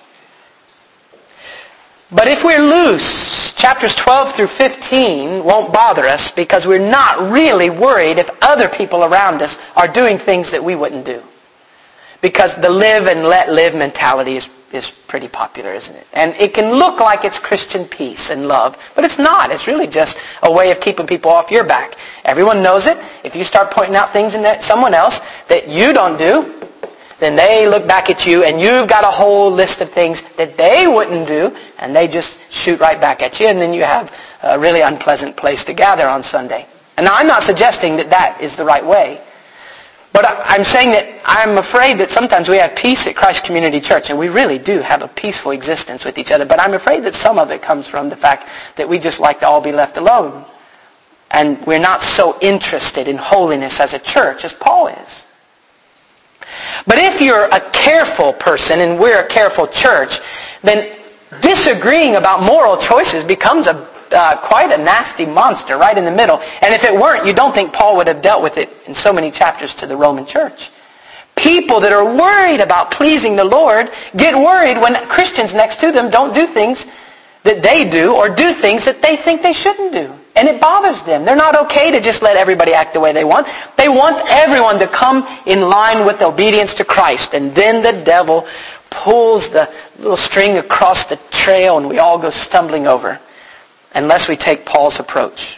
S2: But if we're loose, chapters 12 through 15 won't bother us because we're not really worried if other people around us are doing things that we wouldn't do. Because the live and let live mentality is pretty popular, isn't it? And it can look like it's Christian peace and love, but it's not. It's really just a way of keeping people off your back. Everyone knows it. If you start pointing out things in someone else that you don't do, then they look back at you and you've got a whole list of things that they wouldn't do, and they just shoot right back at you, and then you have a really unpleasant place to gather on Sunday. And now I'm not suggesting that that is the right way. But I'm saying that I'm afraid that sometimes we have peace at Christ Community Church, and we really do have a peaceful existence with each other. But I'm afraid that some of it comes from the fact that we just like to all be left alone. And we're not so interested in holiness as a church as Paul is. But if you're a careful person, and we're a careful church, then disagreeing about moral choices becomes quite a nasty monster right in the middle. And if it weren't, you don't think Paul would have dealt with it in so many chapters to the Roman church. People that are worried about pleasing the Lord get worried when Christians next to them don't do things that they do or do things that they think they shouldn't do. And it bothers them. They're not okay to just let everybody act the way they want. They want everyone to come in line with obedience to Christ. And then the devil pulls the little string across the trail and we all go stumbling over, unless we take Paul's approach.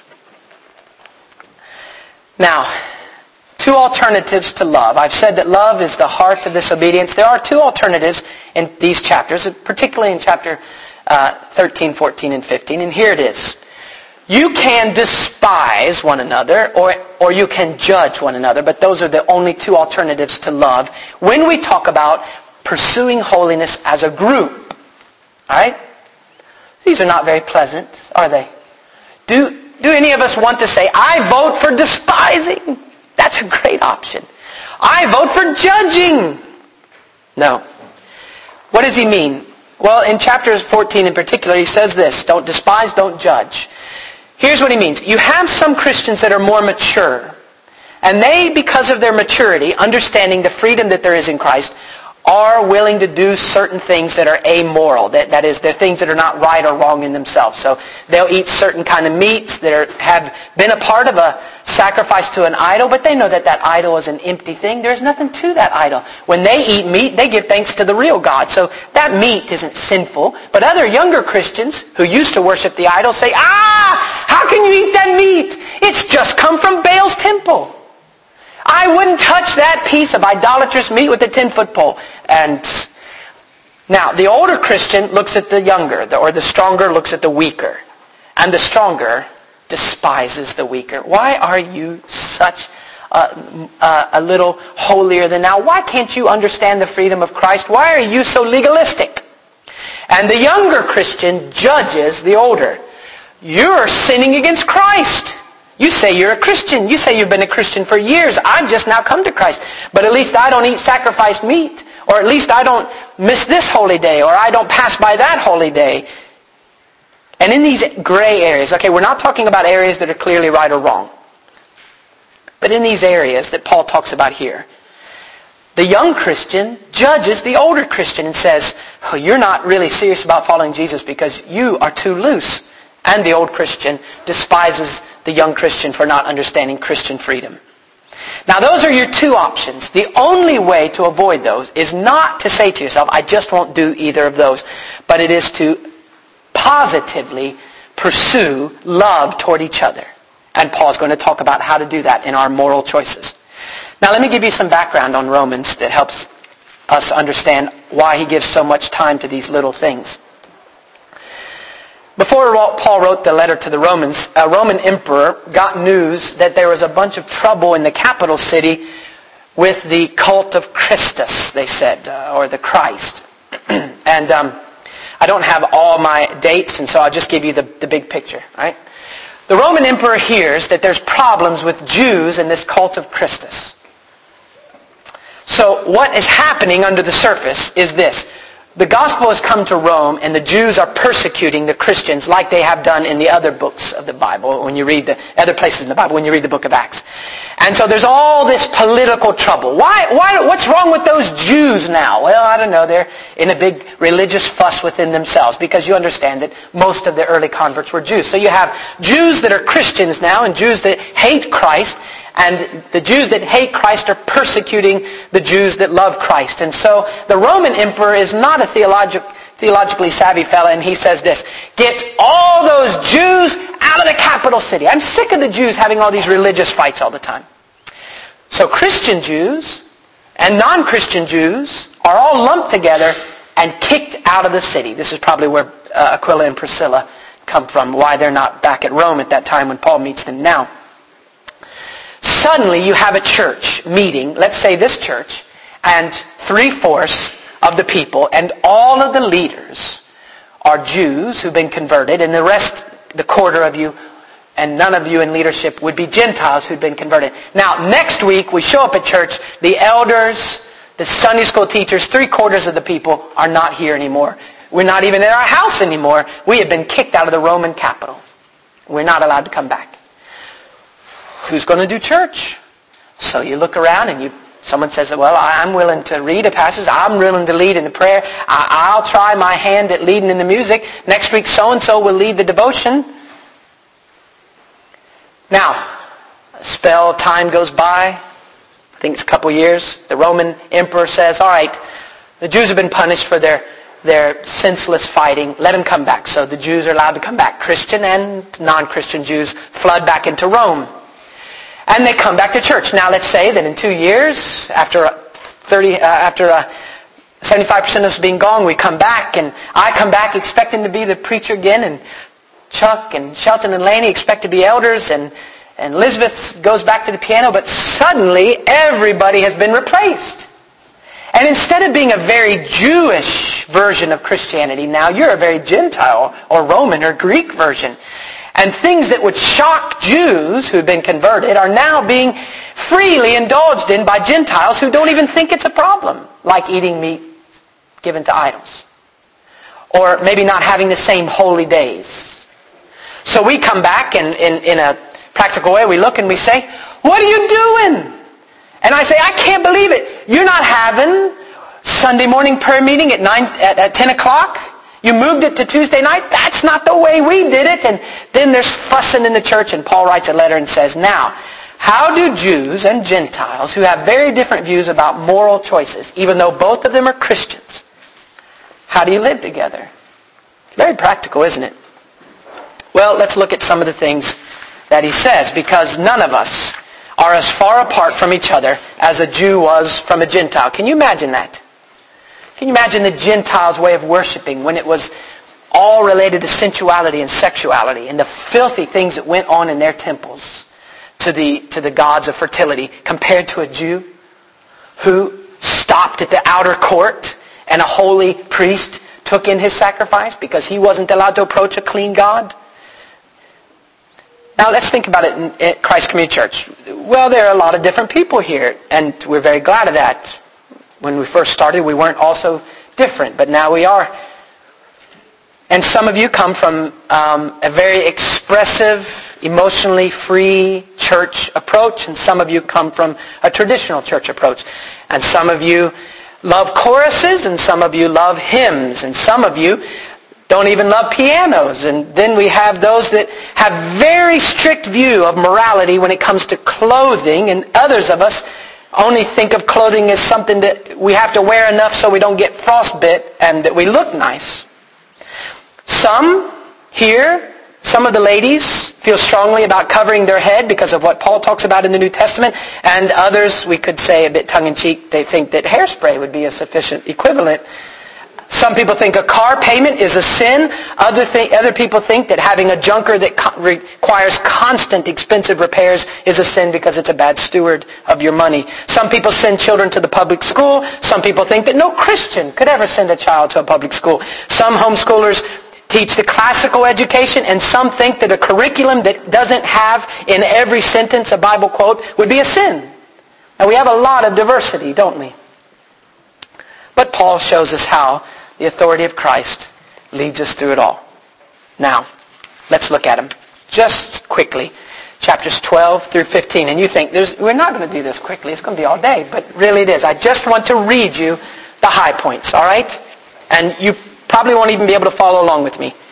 S2: Now, 2 alternatives to love. I've said that love is the heart of this obedience. There are 2 alternatives in these chapters, particularly in chapter 13, 14, and 15. And here it is. You can despise one another or you can judge one another, but those are the only 2 alternatives to love when we talk about pursuing holiness as a group. All right? These are not very pleasant, are they? Do any of us want to say, I vote for despising? That's a great option. I vote for judging. No. What does he mean? Well, in chapter 14 in particular, he says this, don't despise, don't judge. Here's what he means. You have some Christians that are more mature, and they, because of their maturity, understanding the freedom that there is in Christ, are willing to do certain things that are amoral. That is, they're things that are not right or wrong in themselves. So they'll eat certain kind of meats that have been a part of a sacrifice to an idol, but they know that that idol is an empty thing. There's nothing to that idol. When they eat meat, they give thanks to the real God. So that meat isn't sinful. But other younger Christians who used to worship the idol say, how can you eat that meat? It's just come from Baal's temple. I wouldn't touch that piece of idolatrous meat with a 10-foot pole. And now, the older Christian looks at the younger, or the stronger looks at the weaker. And the stronger despises the weaker. Why are you such a little holier than thou? Why can't you understand the freedom of Christ? Why are you so legalistic? And the younger Christian judges the older. You're sinning against Christ. You say you're a Christian. You say you've been a Christian for years. I've just now come to Christ. But at least I don't eat sacrificed meat. Or at least I don't miss this holy day. Or I don't pass by that holy day. And in these gray areas, okay, we're not talking about areas that are clearly right or wrong. But in these areas that Paul talks about here, the young Christian judges the older Christian and says, oh, you're not really serious about following Jesus because you are too loose. And the old Christian despises the young Christian for not understanding Christian freedom. Now those are your two options. The only way to avoid those is not to say to yourself, I just won't do either of those. But it is to positively pursue love toward each other. And Paul's going to talk about how to do that in our moral choices. Now let me give you some background on Romans that helps us understand why he gives so much time to these little things. Before Paul wrote the letter to the Romans, a Roman emperor got news that there was a bunch of trouble in the capital city with the cult of Christus, they said, or the Christ. And I don't have all my dates, and so I'll just give you the big picture, right? The Roman emperor hears that there's problems with Jews in this cult of Christus. So what is happening under the surface is this. The gospel has come to Rome, and the Jews are persecuting the Christians like they have done in the other books of the Bible, when you read the other places in the Bible, when you read the book of Acts. And so there's all this political trouble. What's wrong with those Jews now? Well, I don't know. They're in a big religious fuss within themselves, because you understand that most of the early converts were Jews. So you have Jews that are Christians now and Jews that hate Christ. And the Jews that hate Christ are persecuting the Jews that love Christ. And so the Roman emperor is not a theologically savvy fella, and he says this, get all those Jews out of the capital city. I'm sick of the Jews having all these religious fights all the time. So Christian Jews and non-Christian Jews are all lumped together and kicked out of the city. This is probably where Aquila and Priscilla come from, why they're not back at Rome at that time when Paul meets them now. Suddenly you have a church meeting, let's say this church, and 3/4 of the people and all of the leaders are Jews who've been converted, and the rest, the quarter of you, and none of you in leadership would be Gentiles who'd been converted. Now, next week we show up at church, the elders, the Sunday school teachers, 3/4 of the people are not here anymore. We're not even in our house anymore. We have been kicked out of the Roman capital. We're not allowed to come back. Who's going to do church? So you look around and someone says, well, I'm willing to read a passage. I'm willing to lead in the prayer. I'll try my hand at leading in the music. Next week, so-and-so will lead the devotion. Now, a spell of time goes by. I think it's a couple years. The Roman emperor says, all right, the Jews have been punished for their senseless fighting. Let them come back. So the Jews are allowed to come back. Christian and non-Christian Jews flood back into Rome. And they come back to church. Now let's say that in 2 years, after 75% of us being gone, we come back, and I come back expecting to be the preacher again, and Chuck and Shelton and Laney expect to be elders, and Elizabeth goes back to the piano, but suddenly everybody has been replaced. And instead of being a very Jewish version of Christianity, now you're a very Gentile or Roman or Greek version. And things that would shock Jews who've been converted are now being freely indulged in by Gentiles who don't even think it's a problem, like eating meat given to idols. Or maybe not having the same holy days. So we come back and in a practical way, we look and we say, what are you doing? And I say, I can't believe it. You're not having Sunday morning prayer meeting at 10 o'clock? You moved it to Tuesday night? That's not the way we did it. And then there's fussing in the church, and Paul writes a letter and says, now, how do Jews and Gentiles who have very different views about moral choices, even though both of them are Christians, how do you live together? Very practical, isn't it? Well, let's look at some of the things that he says, because none of us are as far apart from each other as a Jew was from a Gentile. Can you imagine that? Can you imagine the Gentiles' way of worshiping when it was all related to sensuality and sexuality and the filthy things that went on in their temples to the gods of fertility, compared to a Jew who stopped at the outer court and a holy priest took in his sacrifice because he wasn't allowed to approach a clean God? Now let's think about it in Christ Community Church. Well, there are a lot of different people here, and we're very glad of that. When we first started, we weren't all so different, but now we are. And some of you come from a very expressive emotionally free church approach, and some of you come from a traditional church approach. And some of you love choruses, and some of you love hymns, and some of you don't even love pianos. And then we have those that have very strict view of morality when it comes to clothing, and others of us only think of clothing as something that we have to wear enough so we don't get frostbite and that we look nice. Some here, some of the ladies feel strongly about covering their head because of what Paul talks about in the New Testament, and others, we could say a bit tongue-in-cheek, they think that hairspray would be a sufficient equivalent. Some people think a car payment is a sin. Other people think that having a junker that requires constant expensive repairs is a sin because it's a bad steward of your money. Some people send children to the public school. Some people think that no Christian could ever send a child to a public school. Some homeschoolers teach the classical education, and some think that a curriculum that doesn't have in every sentence a Bible quote would be a sin. And we have a lot of diversity, don't we? But Paul shows us how the authority of Christ leads us through it all. Now, let's look at them just quickly. Chapters 12 through 15. And you think, we're not going to do this quickly. It's going to be all day. But really it is. I just want to read you the high points, all right? And you probably won't even be able to follow along with me.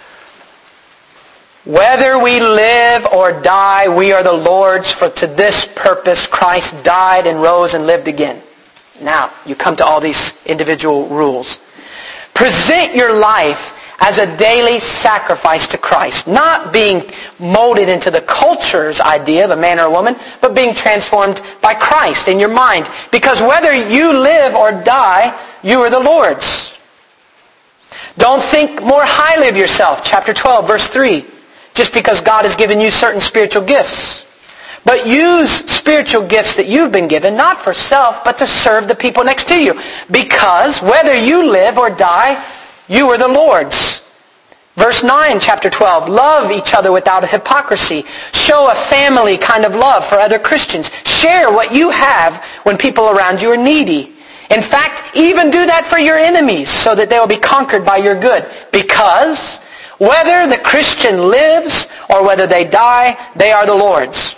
S2: Whether we live or die, we are the Lord's, for to this purpose Christ died and rose and lived again. Now, you come to all these individual rules. Present your life as a daily sacrifice to Christ, not being molded into the culture's idea of a man or a woman, but being transformed by Christ in your mind. Because whether you live or die, you are the Lord's. Don't think more highly of yourself, chapter 12, verse 3, just because God has given you certain spiritual gifts. But use spiritual gifts that you've been given, not for self, but to serve the people next to you. Because whether you live or die, you are the Lord's. Verse 9, chapter 12, love each other without hypocrisy. Show a family kind of love for other Christians. Share what you have when people around you are needy. In fact, even do that for your enemies so that they will be conquered by your good. Because whether the Christian lives or whether they die, they are the Lord's.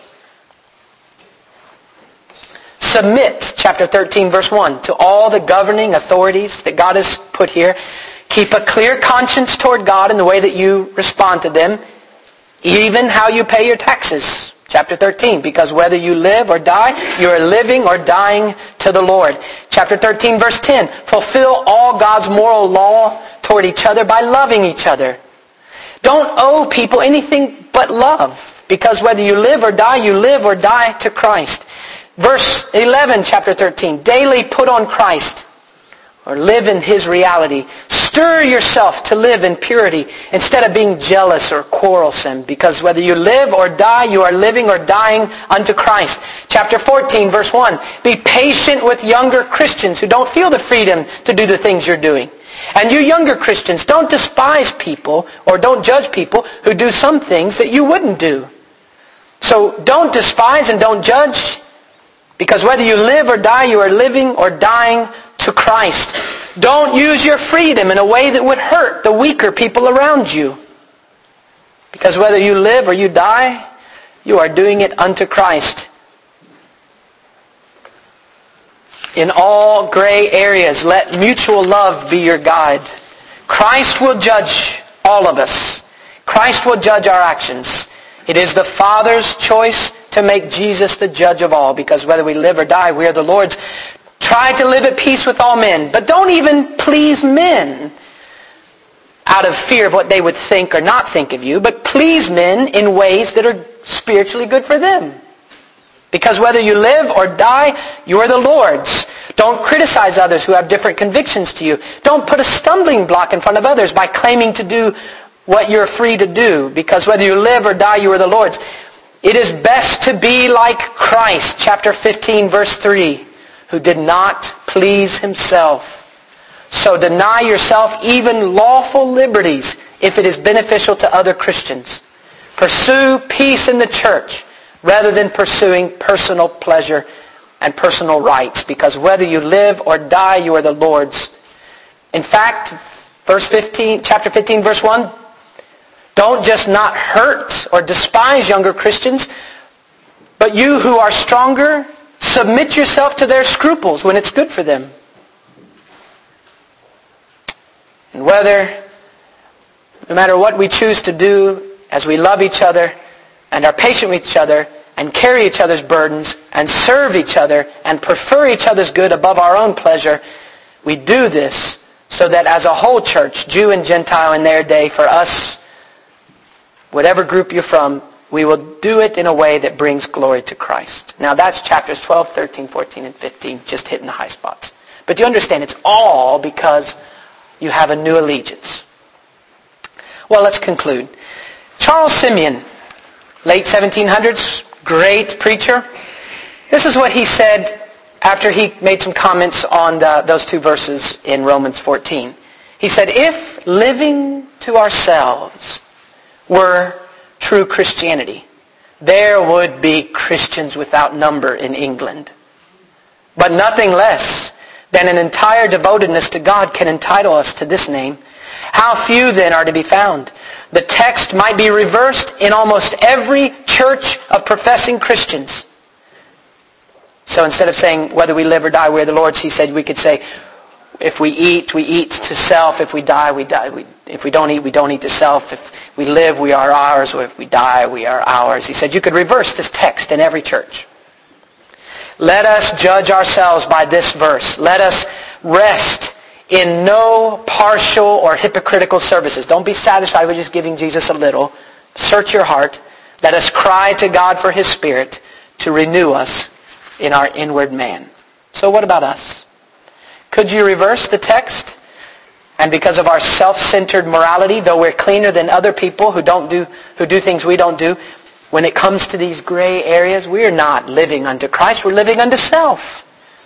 S2: Submit, chapter 13, verse 1, to all the governing authorities that God has put here. Keep a clear conscience toward God in the way that you respond to them, even how you pay your taxes. Chapter 13, because whether you live or die, you are living or dying to the Lord. Chapter 13, verse 10, fulfill all God's moral law toward each other by loving each other. Don't owe people anything but love, because whether you live or die to Christ. Verse 11, chapter 13, daily put on Christ, or live in His reality. Stir yourself to live in purity instead of being jealous or quarrelsome, because whether you live or die, you are living or dying unto Christ. Chapter 14, verse 1, be patient with younger Christians who don't feel the freedom to do the things you're doing. And you younger Christians, don't despise people or don't judge people who do some things that you wouldn't do. So don't despise and don't judge, because whether you live or die, you are living or dying to Christ. Don't use your freedom in a way that would hurt the weaker people around you. Because whether you live or you die, you are doing it unto Christ. In all gray areas, let mutual love be your guide. Christ will judge all of us. Christ will judge our actions. It is the Father's choice to make Jesus the judge of all, because whether we live or die, we are the Lord's. Try to live at peace with all men, but don't even please men out of fear of what they would think or not think of you, but please men in ways that are spiritually good for them. Because whether you live or die, you are the Lord's. Don't criticize others who have different convictions to you. Don't put a stumbling block in front of others by claiming to do what you're free to do, because whether you live or die, you are the Lord's. It is best to be like Christ, chapter 15, verse 3, who did not please himself. So deny yourself even lawful liberties if it is beneficial to other Christians. Pursue peace in the church rather than pursuing personal pleasure and personal rights, because whether you live or die, you are the Lord's. In fact, chapter 15, verse 1, Don't just not hurt or despise younger Christians, but you who are stronger, submit yourself to their scruples when it's good for them. And no matter what we choose to do, as we love each other and are patient with each other and carry each other's burdens and serve each other and prefer each other's good above our own pleasure, we do this so that as a whole church, Jew and Gentile in their day, for us, whatever group you're from, we will do it in a way that brings glory to Christ. Now that's chapters 12, 13, 14, and 15, just hitting the high spots. But you understand, it's all because you have a new allegiance. Well, let's conclude. Charles Simeon, late 1700s, great preacher. This is what he said after he made some comments on those two verses in Romans 14. He said, if living to ourselves were true Christianity, there would be Christians without number in England. But nothing less than an entire devotedness to God can entitle us to this name. How few then are to be found? The text might be reversed in almost every church of professing Christians. So instead of saying, whether we live or die, we're the Lord's, he said we could say, if we eat to self. If we die, we die. If we don't eat to self. If we live, we are ours. Or if we die, we are ours. He said you could reverse this text in every church. Let us judge ourselves by this verse. Let us rest in no partial or hypocritical services. Don't be satisfied with just giving Jesus a little. Search your heart. Let us cry to God for His Spirit to renew us in our inward man. So what about us? Could you reverse the text? And because of our self-centered morality, though we're cleaner than other people who do things we don't do, when it comes to these gray areas, we're not living unto Christ, we're living unto self.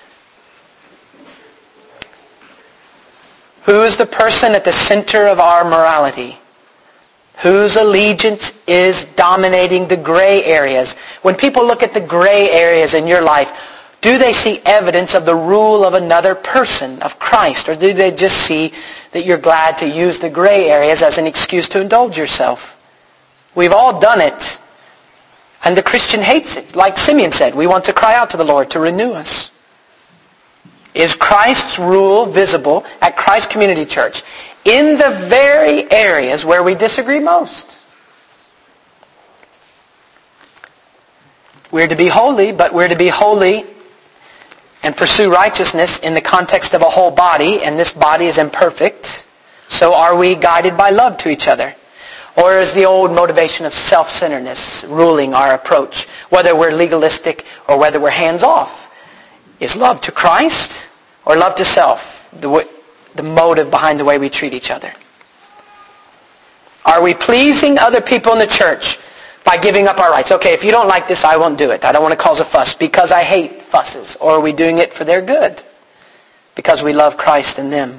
S2: Who is the person at the center of our morality? Whose allegiance is dominating the gray areas? When people look at the gray areas in your life, do they see evidence of the rule of another person, of Christ? Or do they just see that you're glad to use the gray areas as an excuse to indulge yourself? We've all done it. And the Christian hates it. Like Simeon said, we want to cry out to the Lord to renew us. Is Christ's rule visible at Christ Community Church in the very areas where we disagree most? We're to be holy, but we're to be holy and pursue righteousness in the context of a whole body, and this body is imperfect. So are we guided by love to each other? Or is the old motivation of self-centeredness ruling our approach, whether we're legalistic or whether we're hands-off? Is love to Christ or love to self the motive behind the way we treat each other? Are we pleasing other people in the church by giving up our rights? Okay, if you don't like this, I won't do it. I don't want to cause a fuss because I hate fusses. Or are we doing it for their good because we love Christ and them?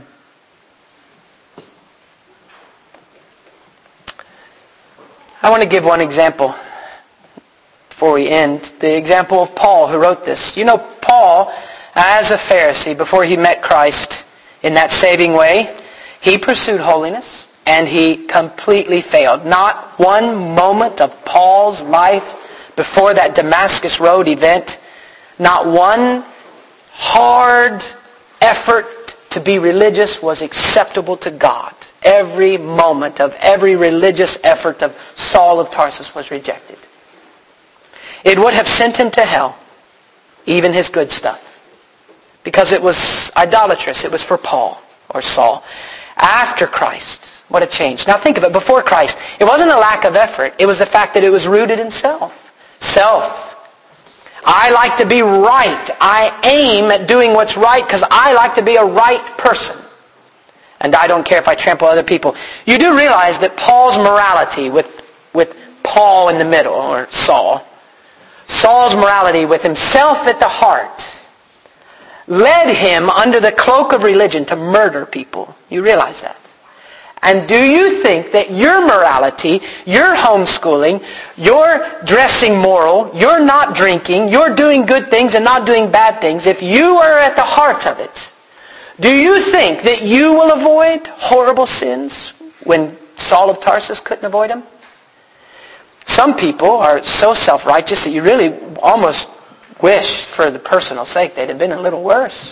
S2: I want to give one example before we end. The example of Paul, who wrote this. You know, Paul, as a Pharisee, before he met Christ in that saving way, he pursued holiness and he completely failed. Not one moment of Paul's life before that Damascus Road event, not one hard effort to be religious was acceptable to God. Every moment of every religious effort of Saul of Tarsus was rejected. It would have sent him to hell, even his good stuff, because it was idolatrous. It was for Paul or Saul. After Christ, what a change. Now think of it. Before Christ, it wasn't a lack of effort. It was the fact that it was rooted in self. Self. I like to be right. I aim at doing what's right because I like to be a right person. And I don't care if I trample other people. You do realize that Paul's morality with Paul in the middle, or Saul's morality with himself at the heart, led him under the cloak of religion to murder people. You realize that? And do you think that your morality, your homeschooling, your dressing moral, your not drinking, your doing good things and not doing bad things, if you are at the heart of it, do you think that you will avoid horrible sins when Saul of Tarsus couldn't avoid him? Some people are so self-righteous that you really almost wish, for the personal sake, they'd have been a little worse.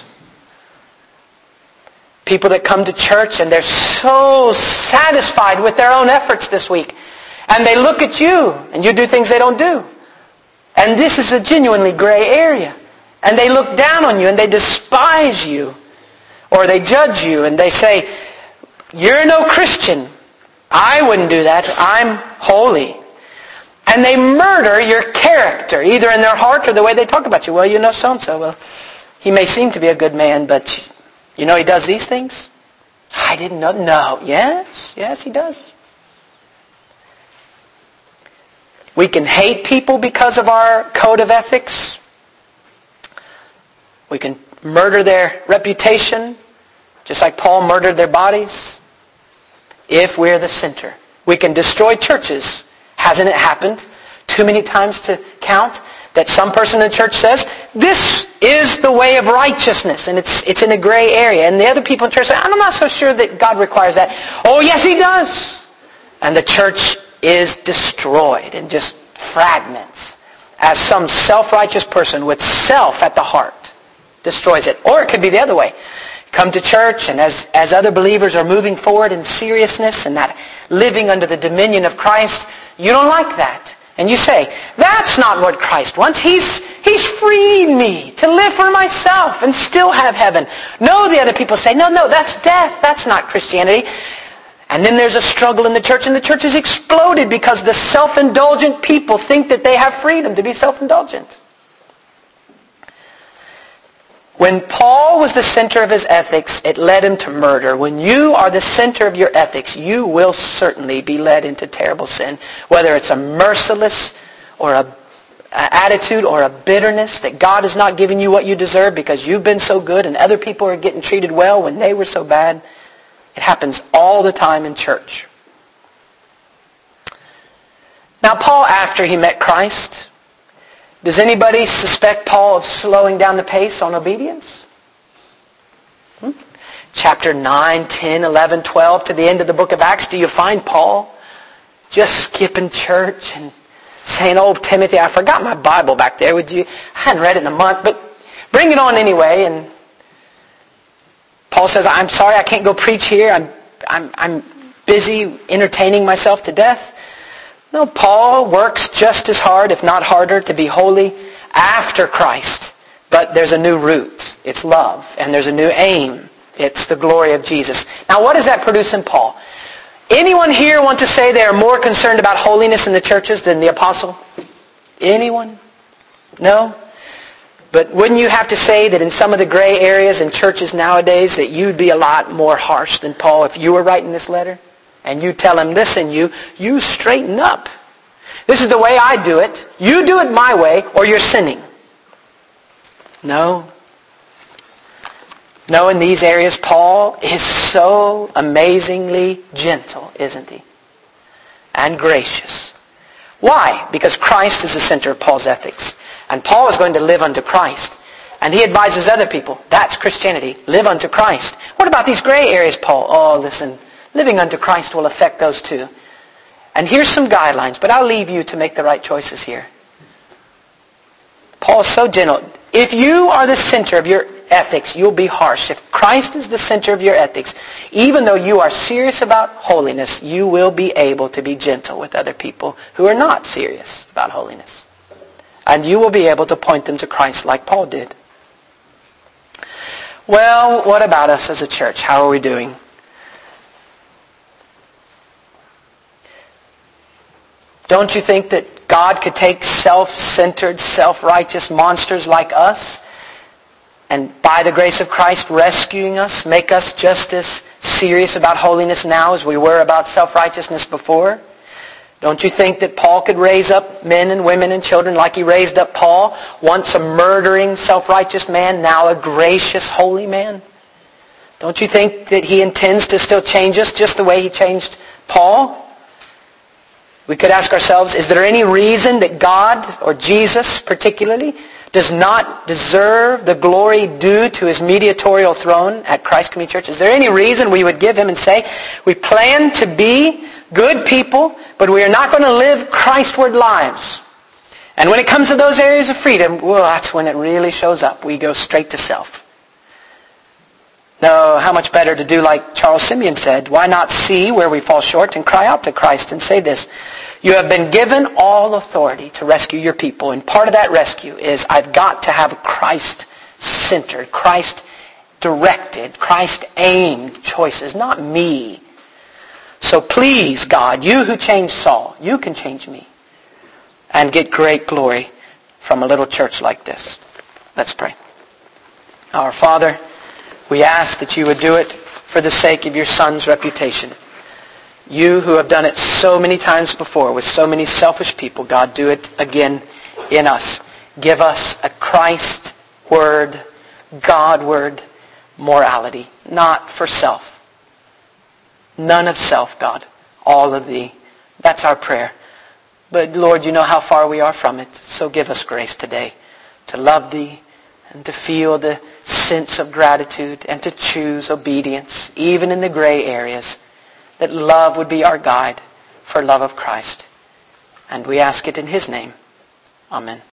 S2: People that come to church and they're so satisfied with their own efforts this week. And they look at you and you do things they don't do. And this is a genuinely gray area. And they look down on you and they despise you. Or they judge you and they say, you're no Christian. I wouldn't do that. I'm holy. And they murder your character, either in their heart or the way they talk about you. Well, you know so-and-so. Well, he may seem to be a good man, but you know he does these things? I didn't know. No. Yes, he does. We can hate people because of our code of ethics. We can murder their reputation, just like Paul murdered their bodies, if we're the center. We can destroy churches. Hasn't it happened too many times to count that some person in the church says, this is the way of righteousness, and it's in a gray area. And the other people in church say, I'm not so sure that God requires that. Oh, yes, he does. And the church is destroyed in just fragments as some self-righteous person with self at the heart destroys it. Or it could be the other way. Come to church, and as other believers are moving forward in seriousness and that living under the dominion of Christ, you don't like that. And you say, that's not what Christ wants. He's freed me to live for myself and still have heaven. No, the other people say, no, that's death. That's not Christianity. And then there's a struggle in the church, and the church has exploded because the self-indulgent people think that they have freedom to be self-indulgent. When Paul was the center of his ethics, it led him to murder. When you are the center of your ethics, you will certainly be led into terrible sin. Whether it's a merciless or an attitude or a bitterness that God has not given you what you deserve because you've been so good and other people are getting treated well when they were so bad. It happens all the time in church. Now, Paul, after he met Christ, does anybody suspect Paul of slowing down the pace on obedience? Chapter 9, 10, 11, 12, to the end of the book of Acts, do you find Paul just skipping church and saying, oh, Timothy, I forgot my Bible back there. Would you? I hadn't read it in a month, but bring it on anyway. And Paul says, I'm sorry, I can't go preach here. I'm busy entertaining myself to death. No, Paul works just as hard, if not harder, to be holy after Christ. But there's a new root. It's love. And there's a new aim. It's the glory of Jesus. Now, what does that produce in Paul? Anyone here want to say they are more concerned about holiness in the churches than the apostle? Anyone? No? But wouldn't you have to say that in some of the gray areas in churches nowadays that you'd be a lot more harsh than Paul if you were writing this letter? And you tell him, listen, you straighten up. This is the way I do it. You do it my way or you're sinning. No. No, in these areas, Paul is so amazingly gentle, isn't he? And gracious. Why? Because Christ is the center of Paul's ethics. And Paul is going to live unto Christ. And he advises other people. That's Christianity. Live unto Christ. What about these gray areas, Paul? Oh, listen. Living unto Christ will affect those too. And here's some guidelines, but I'll leave you to make the right choices here. Paul is so gentle. If you are the center of your ethics, you'll be harsh. If Christ is the center of your ethics, even though you are serious about holiness, you will be able to be gentle with other people who are not serious about holiness. And you will be able to point them to Christ like Paul did. Well, what about us as a church? How are we doing? Don't you think that God could take self-centered, self-righteous monsters like us and by the grace of Christ rescuing us, make us just as serious about holiness now as we were about self-righteousness before? Don't you think that Paul could raise up men and women and children like he raised up Paul, once a murdering, self-righteous man, now a gracious, holy man? Don't you think that he intends to still change us just the way he changed Paul? We could ask ourselves, is there any reason that God, or Jesus particularly, does not deserve the glory due to his mediatorial throne at Christ Community Church? Is there any reason we would give him and say, we plan to be good people, but we are not going to live Christward lives. And when it comes to those areas of freedom, well, that's when it really shows up. We go straight to self. No, how much better to do like Charles Simeon said, why not see where we fall short and cry out to Christ and say this, you have been given all authority to rescue your people, and part of that rescue is I've got to have Christ-centered, Christ-directed, Christ-aimed choices, not me. So please, God, you who changed Saul, you can change me and get great glory from a little church like this. Let's pray. Our Father, we ask that you would do it for the sake of your Son's reputation. You who have done it so many times before with so many selfish people, God, do it again in us. Give us a Christ-word, God-word morality, not for self. None of self, God. All of thee. That's our prayer. But Lord, you know how far we are from it. So give us grace today to love thee and to feel the sense of gratitude and to choose obedience, even in the gray areas, that love would be our guide for love of Christ. And we ask it in his name. Amen.